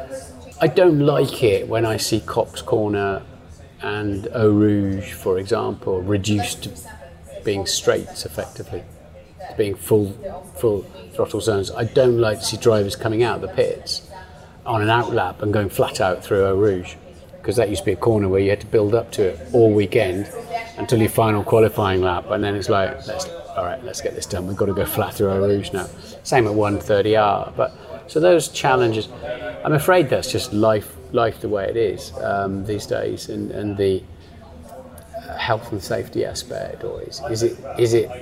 [SPEAKER 4] I don't like it when I see Cops Corner and Eau Rouge, for example, reduced to being straights effectively, to being full full throttle zones. I don't like to see drivers coming out of the pits on an outlap and going flat out through Eau Rouge, because that used to be a corner where you had to build up to it all weekend until your final qualifying lap, and then it's like, let's, all right, let's get this done. We've got to go flat through Eau Rouge now. Same at one thirty R. But so those challenges, I'm afraid that's just life, life the way it is um, these days, and, and the health and safety aspect, or is, is it is it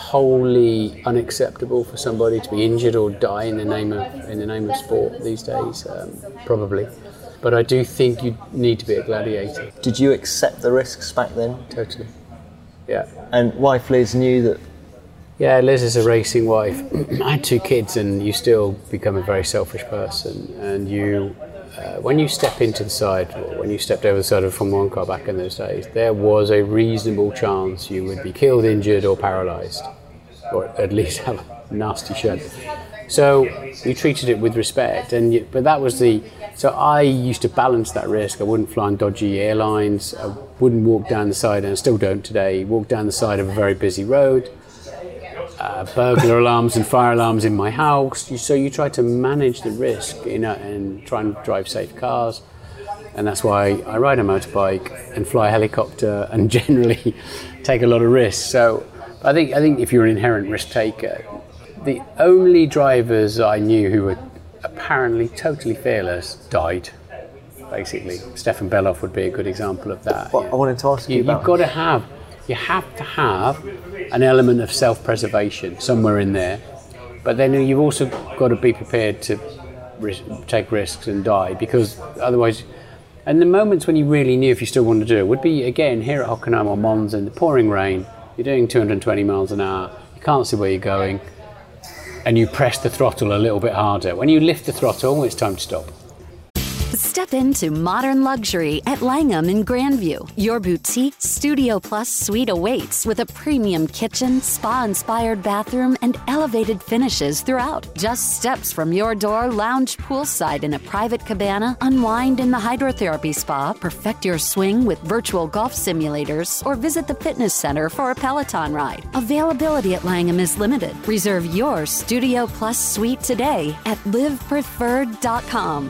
[SPEAKER 4] wholly unacceptable for somebody to be injured or die in the name of in the name of sport these days? Um, probably. But I do think you need to be a gladiator.
[SPEAKER 3] Did you accept the risks back then?
[SPEAKER 4] Totally. Yeah.
[SPEAKER 3] And wife Liz knew that?
[SPEAKER 4] Yeah, Liz is a racing wife. I had two kids, and you still become a very selfish person. And you, uh, when you step into the side, or when you stepped over the side of a Formula One car back in those days, there was a reasonable chance you would be killed, injured, or paralysed, or at least have a nasty shunt. So you treated it with respect, and you, but that was the. So I used to balance that risk. I wouldn't fly on dodgy airlines. I wouldn't walk down the side, and I still don't today. Walk down the side of a very busy road. Uh, burglar alarms and fire alarms in my house. You, so you try to manage the risk, you know, and try and drive safe cars. And that's why I ride a motorbike and fly a helicopter and generally take a lot of risks. So I think I think if you're an inherent risk taker, the only drivers I knew who were apparently totally fearless died, basically. Stefan Beloff would be a good example of that.
[SPEAKER 3] Well,
[SPEAKER 4] yeah.
[SPEAKER 3] I wanted to ask you, you about...
[SPEAKER 4] You've got to have, you have to have an element of self-preservation somewhere in there, but then you've also got to be prepared to risk, take risks and die, because otherwise... And the moments when you really knew if you still wanted to do it would be, again, here at Hockenheim or Mons in the pouring rain, you're doing two hundred twenty miles an hour, you can't see where you're going, and you press the throttle a little bit harder. When you lift the throttle, it's time to stop.
[SPEAKER 1] Step into modern luxury at Langham in Grandview. Your boutique Studio Plus suite awaits with a premium kitchen, spa-inspired bathroom, and elevated finishes throughout. Just steps from your door, lounge poolside in a private cabana, unwind in the hydrotherapy spa, perfect your swing with virtual golf simulators, or visit the fitness center for a Peloton ride. Availability at Langham is limited. Reserve your Studio Plus suite today at live preferred dot com.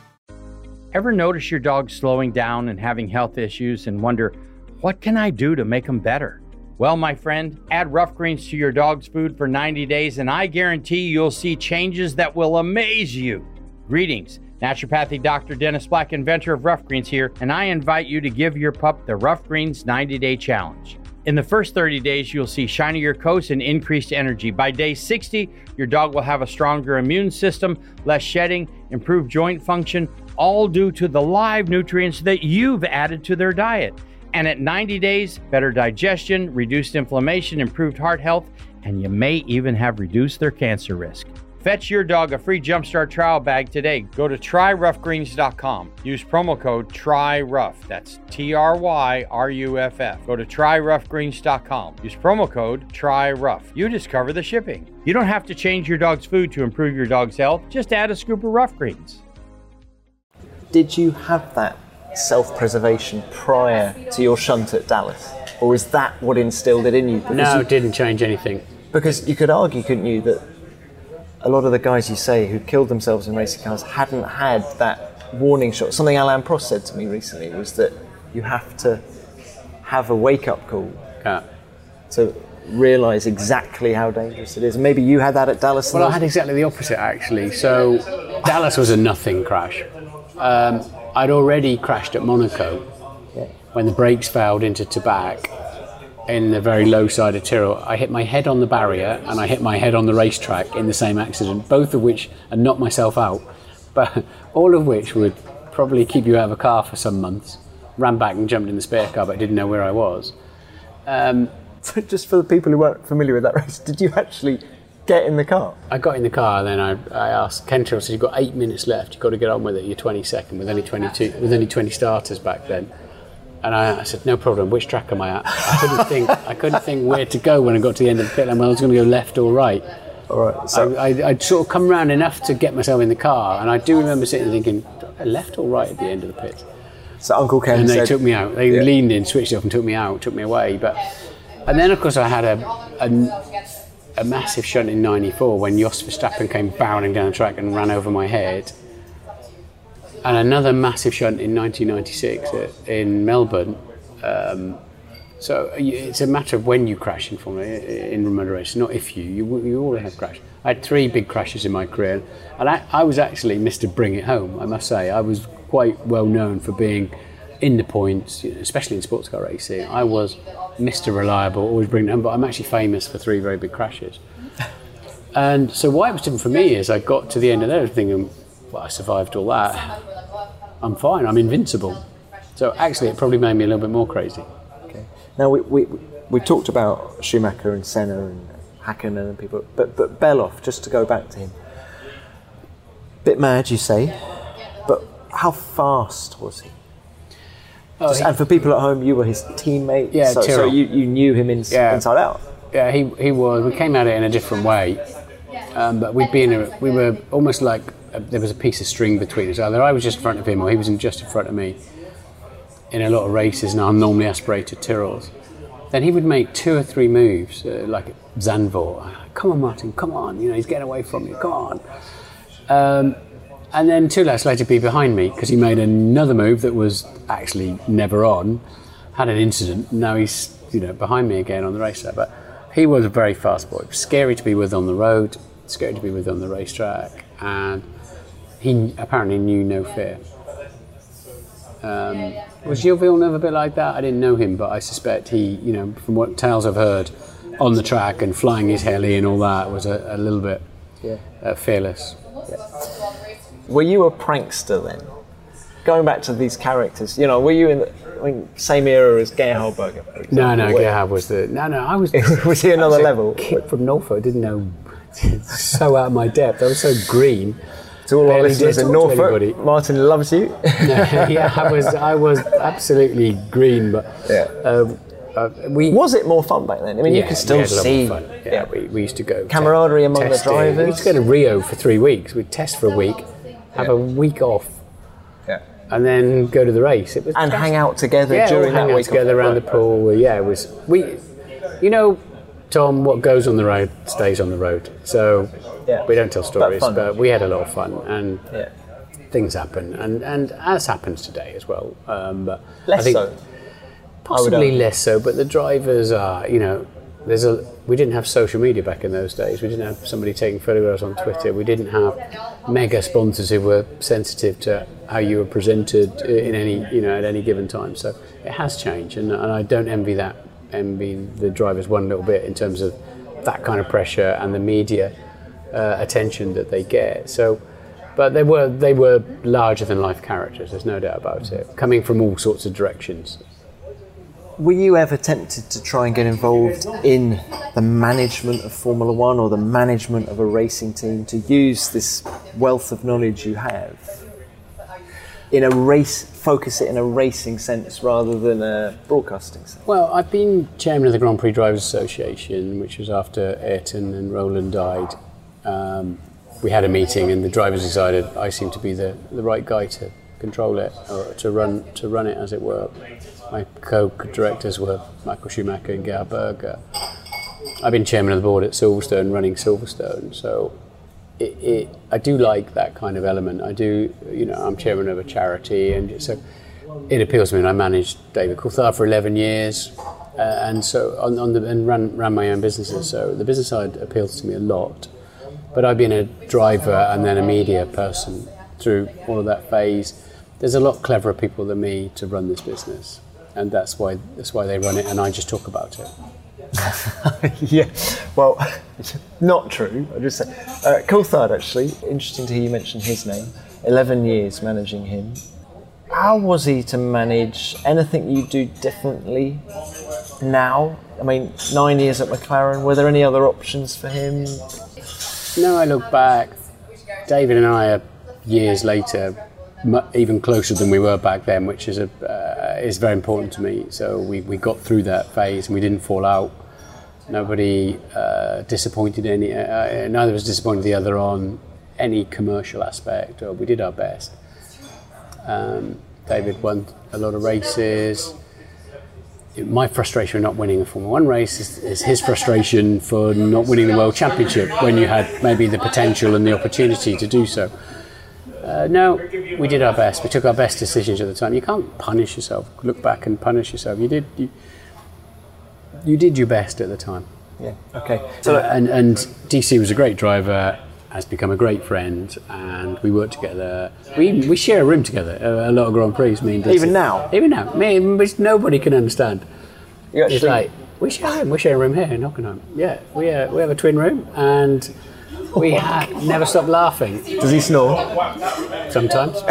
[SPEAKER 2] Ever notice your dog slowing down and having health issues and wonder, what can I do to make them better? Well, my friend, add Rough Greens to your dog's food for ninety days and I guarantee you'll see changes that will amaze you. Greetings, naturopathic Doctor Dennis Black, inventor of Rough Greens here, and I invite you to give your pup the Rough Greens ninety day challenge. In the first thirty days, you'll see shinier coats and increased energy. By day sixty, your dog will have a stronger immune system, less shedding, improved joint function, all due to the live nutrients that you've added to their diet. And at ninety days, better digestion, reduced inflammation, improved heart health, and you may even have reduced their cancer risk. Fetch your dog a free Jumpstart trial bag today. Go to try rough greens dot com. Use promo code TRYROUGH. That's T R Y R U F F. Go to try rough greens dot com. Use promo code TRYROUGH. You discover the shipping. You don't have to change your dog's food to improve your dog's health. Just add a scoop of Rough Greens.
[SPEAKER 3] Did you have that self-preservation prior to your shunt at Dallas? Or is that what instilled it in you? Because
[SPEAKER 4] No,
[SPEAKER 3] you,
[SPEAKER 4] it didn't change anything.
[SPEAKER 3] Because you could argue, couldn't you, that a lot of the guys you say who killed themselves in racing cars hadn't had that warning shot. Something Alain Prost said to me recently was that you have to have a wake-up call
[SPEAKER 4] Yeah.
[SPEAKER 3] to realise exactly how dangerous it is. Maybe you had that at Dallas.
[SPEAKER 4] Well, I had exactly the opposite, actually. So Dallas was a nothing crash. Um, I'd already crashed at Monaco
[SPEAKER 3] Yeah.
[SPEAKER 4] when the brakes failed into Tabac in the very low side of Tyrrell. I hit my head on the barrier and I hit my head on the racetrack in the same accident, both of which, and knocked myself out, but all of which would probably keep you out of a car for some months. Ran back and jumped in the spare car, but didn't know where I was. Um,
[SPEAKER 3] So just for the people who weren't familiar with that race, did you actually get in the car?
[SPEAKER 4] I got in the car and then I, I asked Kentrell, I said, you've got eight minutes left, you've got to get on with it, you're twenty-second, with only twenty-two, with only twenty starters back then. And I, I said, no problem, which track am I at? I couldn't think I couldn't think where to go when I got to the end of the pit lane. I was going to go left or right.
[SPEAKER 3] All right. So
[SPEAKER 4] I, I, I'd sort of come round enough to get myself in the car, and I do remember sitting and thinking, left or right at the end of the pit?
[SPEAKER 3] So Uncle Ken
[SPEAKER 4] And they
[SPEAKER 3] said,
[SPEAKER 4] took me out. They
[SPEAKER 3] Yeah.
[SPEAKER 4] leaned in, switched it off and took me out, took me away. But And then, of course, I had a, a, a massive shunt in ninety-four when Jos Verstappen came barreling down the track and ran over my head. And another massive shunt in nineteen ninety-six in Melbourne. Um, so it's a matter of when you crash in Formula in Road race, not if you. You, you always have crashed. I had three big crashes in my career, and I, I was actually Mister Bring It Home, I must say. I was quite well known for being in the points, especially in sports car racing. I was Mister Reliable, always bring it home, but I'm actually famous for three very big crashes. And so why it was different for me is I got to the end of that thinking, well, I survived all that. I'm fine, I'm invincible. So actually it probably made me a little bit more crazy.
[SPEAKER 3] Okay. Now we we we talked about Schumacher and Senna and Hakkinen and people, but but Beloff, just to go back to him, bit mad you say, but how fast was he?
[SPEAKER 4] Oh,
[SPEAKER 3] Just,
[SPEAKER 4] he
[SPEAKER 3] and for people at home, you were his teammate,
[SPEAKER 4] Yeah,
[SPEAKER 3] so, so
[SPEAKER 4] Tyrrell.
[SPEAKER 3] you, you knew him in,
[SPEAKER 4] Yeah.
[SPEAKER 3] inside out.
[SPEAKER 4] Yeah, he he was. We came at it in a different way, um, but we'd been. A, we were almost like a, there was a piece of string between us. Either I was just in front of him, or he was in just in front of me. In a lot of races, and I'm normally aspirated Tyrrells. Then he would make two or three moves, uh, like Zandvoort. Come on, Martin, come on! You know he's getting away from you. Come on! Um, and then two laps later, be behind me because he made another move that was actually never on. Had an incident. Now he's you know behind me again on the racetrack. But he was a very fast boy. Scary to be with on the road. Scary to be with on the racetrack. And he apparently knew no fear. Um, was Gilles Villeneuve a bit like that? I didn't know him, but I suspect he, you know, from what tales I've heard, on the track and flying his heli and all that, was a, a little bit
[SPEAKER 3] Yeah.
[SPEAKER 4] uh, fearless.
[SPEAKER 3] Were you a prankster then? Going back to these characters, you know, were you in the I mean, same era as Gerhard Berger? For example?
[SPEAKER 4] No, no,
[SPEAKER 3] Were-
[SPEAKER 4] Gerhard was the. No, no, I was.
[SPEAKER 3] Was he another
[SPEAKER 4] I was a
[SPEAKER 3] level?
[SPEAKER 4] Kid from Norfolk, I didn't know. So out of my depth. I was so green.
[SPEAKER 3] To all our
[SPEAKER 4] Barely
[SPEAKER 3] listeners
[SPEAKER 4] did
[SPEAKER 3] in
[SPEAKER 4] talk to
[SPEAKER 3] Norfolk,
[SPEAKER 4] anybody.
[SPEAKER 3] Martin loves you.
[SPEAKER 4] Yeah, I was. I was absolutely green, but
[SPEAKER 3] Yeah.
[SPEAKER 4] um, uh, we.
[SPEAKER 3] Was it more fun back then? I mean, you
[SPEAKER 4] Yeah,
[SPEAKER 3] can
[SPEAKER 4] we
[SPEAKER 3] still
[SPEAKER 4] had a lot
[SPEAKER 3] see
[SPEAKER 4] more fun. Yeah, We, we used to go
[SPEAKER 3] camaraderie
[SPEAKER 4] te-
[SPEAKER 3] among the
[SPEAKER 4] testing.
[SPEAKER 3] drivers.
[SPEAKER 4] We used to go to Rio for three weeks. We'd test for a week, have
[SPEAKER 3] Yeah.
[SPEAKER 4] a week off,
[SPEAKER 3] Yeah.
[SPEAKER 4] and then go to the race. It was
[SPEAKER 3] And hang out together
[SPEAKER 4] yeah,
[SPEAKER 3] during
[SPEAKER 4] all
[SPEAKER 3] that
[SPEAKER 4] hang out
[SPEAKER 3] week.
[SPEAKER 4] together around the pool. Yeah, it was we. You know, Tom, what goes on the road stays on the road. So
[SPEAKER 3] Yeah.
[SPEAKER 4] we don't tell stories,
[SPEAKER 3] fun.
[SPEAKER 4] but we had a lot of fun and.
[SPEAKER 3] Yeah.
[SPEAKER 4] Things happen, and, and as happens today as well. Um, but
[SPEAKER 3] Less
[SPEAKER 4] I think
[SPEAKER 3] so.
[SPEAKER 4] possibly
[SPEAKER 3] argue.
[SPEAKER 4] less so. But the drivers are, you know, there's a. We didn't have social media back in those days. We didn't have somebody taking photographs on Twitter. We didn't have mega sponsors who were sensitive to how you were presented in any, you know, at any given time. So it has changed, and, and I don't envy that. Envy the drivers one little bit in terms of that kind of pressure and the media uh, attention that they get. So. But they were they were larger than life characters. There's no doubt about it. Coming from all sorts of directions.
[SPEAKER 3] were you ever tempted to try and get involved in the management of Formula One or the management of a racing team, to use this wealth of knowledge you have in a race, focus it in a racing sense rather than a broadcasting sense?
[SPEAKER 4] Well, I've been chairman of the Grand Prix Drivers Association, which was after Ayrton and Roland died. Um, we had a meeting and the drivers decided I seemed to be the, the right guy to control it, or to run to run it, as it were. My co-directors were Michael Schumacher and Gerhard Berger. I've been chairman of the board at Silverstone, running Silverstone, so it, it, I do like that kind of element. I do, you know, I'm chairman of a charity, and so it appeals to me. And I managed David Coulthard for eleven years, uh, and so on, on the and ran ran my own businesses. So the business side appeals to me a lot. But I've been a driver and then a media person through all of that phase. There's a lot cleverer people than me to run this business, and that's why that's why they run it, and I just talk about it.
[SPEAKER 3] Yeah, well, not true. I just say uh, Coulthard, actually. Interesting to hear you mention his name. Eleven years managing him. How was he to manage? Anything you do differently now? I mean, nine years at McLaren. Were there any other options for him?
[SPEAKER 4] No, I look back. David and I are years later, even closer than we were back then, which is a uh, is very important to me. So we, we got through that phase and we didn't fall out. Nobody uh, disappointed any. Uh, neither of us disappointed the other on any commercial aspect. Or we did our best. Um, David won a lot of races. My frustration of not winning a Formula One race is, is his frustration for not winning the World Championship when you had maybe the potential and the opportunity to do so. Uh, no, we did our best. We took our best decisions at the time. You can't punish yourself, look back and punish yourself. You did you, you did your best at the time.
[SPEAKER 3] Yeah, okay. So,
[SPEAKER 4] uh, and, and D C was a great driver, has become a great friend, and we work together. We we share a room together, a, a lot of Grand Prix, me and D C.
[SPEAKER 3] Even now?
[SPEAKER 4] Even now. Me, which nobody can understand.
[SPEAKER 3] You actually,
[SPEAKER 4] it's like, we share a room, we share a room here in Hockenheim. Yeah, we, uh, we have a twin room, and we ha- never stop laughing.
[SPEAKER 3] Does he snore?
[SPEAKER 4] Sometimes.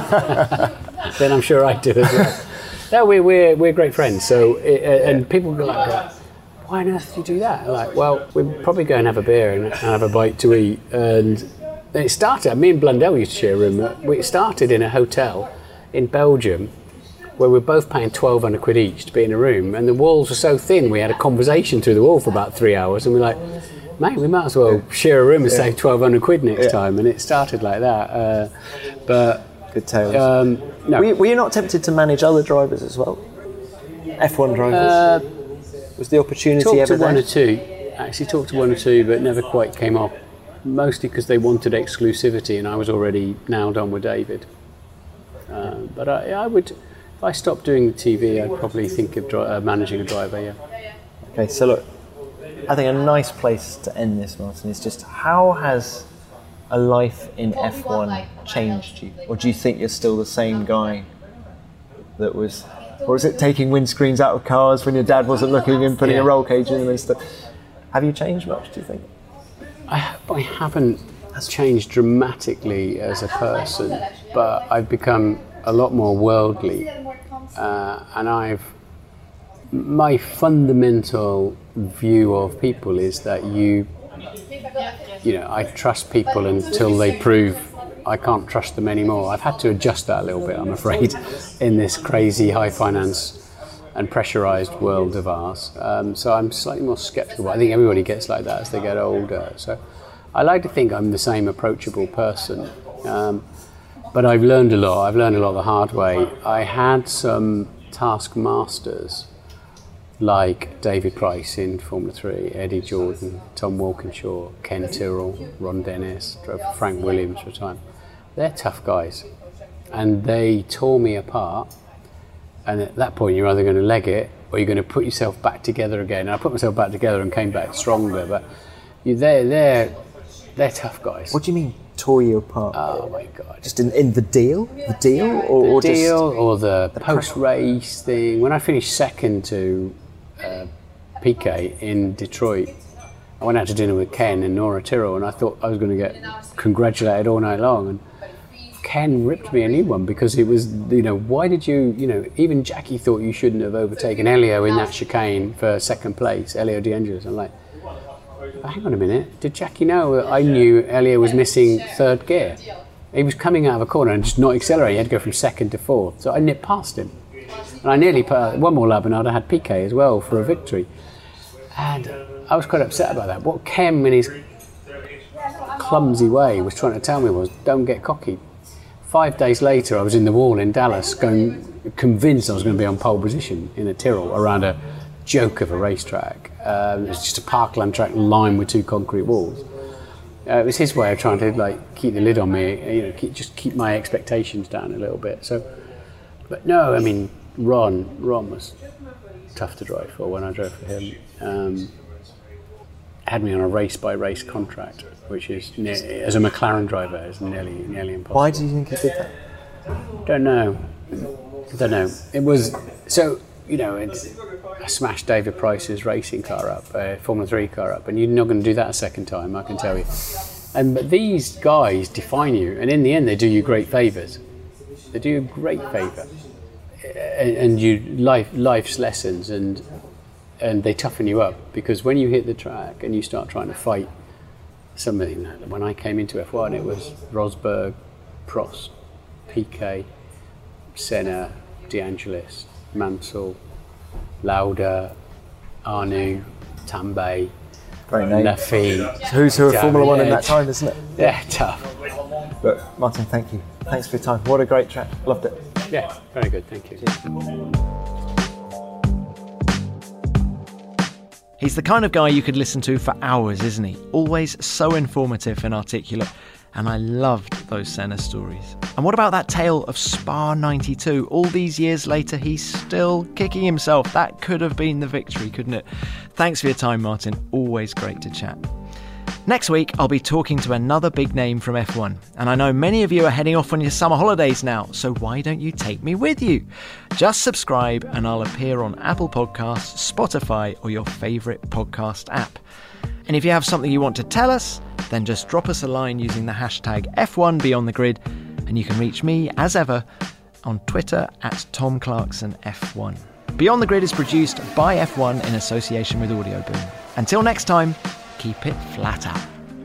[SPEAKER 4] Then I'm sure I do as well. No, we, we're, we're great friends, so, it, uh, and people go like, why on earth do you do that? I'm like, well, we'd probably go and have a beer and have a bite to eat. And it started, me and Blundell used to share a room. We started in a hotel in Belgium where we were both paying twelve hundred quid each to be in a room. And the walls were so thin, we had a conversation through the wall for about three hours. And we're like, mate, we might as well share a room and yeah. save twelve hundred quid next yeah. time. And it started like that. Uh, but
[SPEAKER 3] Good tales.
[SPEAKER 4] Um, no.
[SPEAKER 3] were, you, were you not tempted to manage other drivers as well? F one drivers? Uh, Was the opportunity
[SPEAKER 4] talked
[SPEAKER 3] ever
[SPEAKER 4] to one
[SPEAKER 3] there?
[SPEAKER 4] or two. Actually talked to one or two, but never quite came up. Mostly because they wanted exclusivity, and I was already nailed on with David. Uh, but I, I would, if I stopped doing the T V, I'd probably think of dri- uh, managing a driver. Yeah.
[SPEAKER 3] Okay, so look, I think a nice place to end this, Martin, is just how has a life in F one changed you, or do you think you're still the same guy that was? Or is it taking windscreens out of cars when your dad wasn't looking and putting yeah. a roll cage in them and stuff? Have you changed much, do you think?
[SPEAKER 4] I, I haven't changed dramatically as a person, but I've become a lot more worldly. Uh, and I've... My fundamental view of people is that you... You know, I trust people until they prove I can't trust them anymore. I've had to adjust that a little bit, I'm afraid, in this crazy high finance and pressurised world of ours. Um, so I'm slightly more sceptical. I think everybody gets like that as they get older. So I like to think I'm the same approachable person. Um, but I've learned a lot. I've learned a lot the hard way. I had some taskmasters like David Price in Formula three, Eddie Jordan, Tom Walkinshaw, Ken Tyrrell, Ron Dennis, drove for Frank Williams for a time. They're tough guys, and they tore me apart. And at that point, you're either going to leg it or you're going to put yourself back together again. And I put myself back together and came back stronger. But you, they're they're they're tough guys.
[SPEAKER 3] What do you mean tore you apart?
[SPEAKER 4] Oh my God!
[SPEAKER 3] Just in, in the deal, the deal, or,
[SPEAKER 4] the
[SPEAKER 3] or
[SPEAKER 4] deal,
[SPEAKER 3] just
[SPEAKER 4] or the,
[SPEAKER 3] the
[SPEAKER 4] post-race pre- thing. When I finished second to uh, Piquet in Detroit, I went out to dinner with Ken and Nora Tyrrell, and I thought I was going to get congratulated all night long. And Ken ripped me a new one because it was, you know, why did you, you know, even Jackie thought you shouldn't have overtaken Elio in that chicane for second place, Elio De Angelis. I'm like, hang on a minute, did Jackie know that I knew Elio was missing third gear? He was coming out of a corner and just not accelerating. He had to go from second to fourth. So I nipped past him. And I nearly put out one more lap and I'd have had P K as well for a victory. And I was quite upset about that. What Kem in his clumsy way was trying to tell me was, don't get cocky. Five days later, I was in the wall in Dallas, going convinced I was going to be on pole position in a Tyrrell around a joke of a racetrack. Um, it was just a parkland track lined with two concrete walls. Uh, it was his way of trying to like keep the lid on me, you know, keep, just keep my expectations down a little bit. So, but no, I mean, Ron, Ron was tough to drive for when I drove for him. Um, had me on a race-by-race contract, which is, ne- as a McLaren driver, is nearly nearly impossible.
[SPEAKER 3] Why do you think he did that?
[SPEAKER 4] Don't know. Don't know. It was, so, you know, it's, I smashed David Price's racing car up, a Formula three car up, and you're not going to do that a second time, I can tell you. And but these guys define you, and in the end they do you great favours. They do you a great favour. And, and you life life's lessons, and and they toughen you up, because when you hit the track and you start trying to fight somebody, when I came into F one it was Rosberg, Prost, P K, Senna, De Angelis, Mansell, Lauda, Arnoux, Tambay,
[SPEAKER 3] Great name.
[SPEAKER 4] Laffy.
[SPEAKER 3] So who's who of
[SPEAKER 4] Damn
[SPEAKER 3] Formula
[SPEAKER 4] it,
[SPEAKER 3] One in
[SPEAKER 4] yeah.
[SPEAKER 3] that time, isn't it?
[SPEAKER 4] Yeah, tough.
[SPEAKER 3] But Martin, thank you. Thanks for your time. What a great track. Loved it.
[SPEAKER 4] Yeah, very good, thank you.
[SPEAKER 3] He's the kind of guy you could listen to for hours, isn't he? Always so informative and articulate. And I loved those Senna stories. And what about that tale of Spa ninety-two? All these years later, he's still kicking himself. That could have been the victory, couldn't it? Thanks for your time, Martin. Always great to chat. Next week, I'll be talking to another big name from F one. And I know many of you are heading off on your summer holidays now, so why don't you take me with you? Just subscribe and I'll appear on Apple Podcasts, Spotify, or your favourite podcast app. And if you have something you want to tell us, then just drop us a line using the hashtag F one Beyond the Grid, and you can reach me, as ever, on Twitter at Tom Clarkson F one. Beyond the Grid is produced by F one in association with Audio Boom. Until next time, keep it flat out.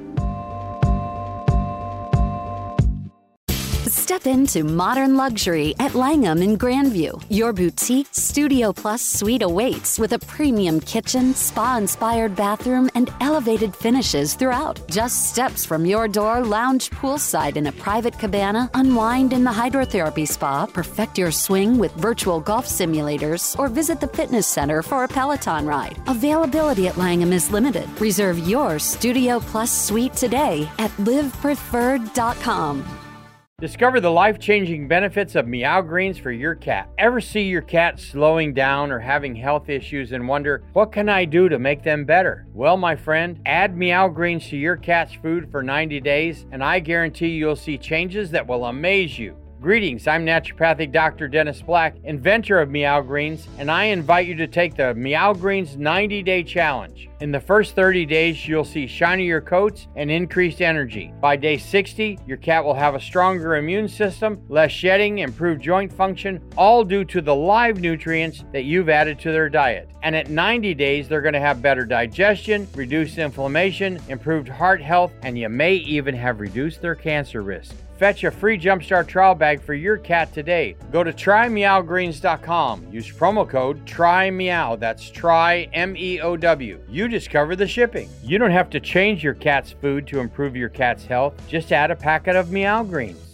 [SPEAKER 1] Step into modern luxury at Langham in Grandview. Your boutique Studio Plus suite awaits with a premium kitchen, spa-inspired bathroom, and elevated finishes throughout. Just steps from your door, lounge poolside in a private cabana, unwind in the hydrotherapy spa, perfect your swing with virtual golf simulators, or visit the fitness center for a Peloton ride. Availability at Langham is limited. Reserve your Studio Plus suite today at live preferred dot com.
[SPEAKER 2] Discover the life-changing benefits of Meow Greens for your cat. Ever see your cat slowing down or having health issues and wonder, what can I do to make them better? Well, my friend, add Meow Greens to your cat's food for ninety days, and I guarantee you'll see changes that will amaze you. Greetings, I'm naturopathic Doctor Dennis Black, inventor of Meow Greens, and I invite you to take the Meow Greens ninety-day challenge. In the first thirty days, you'll see shinier coats and increased energy. By day sixty, your cat will have a stronger immune system, less shedding, improved joint function, all due to the live nutrients that you've added to their diet. And at ninety days, they're going to have better digestion, reduced inflammation, improved heart health, and you may even have reduced their cancer risk. Fetch a free Jumpstart trial bag for your cat today. Go to try meow greens dot com. Use promo code TRYMEOW. That's try M E O W. You discover the shipping. You don't have to change your cat's food to improve your cat's health. Just add a packet of Meow Greens.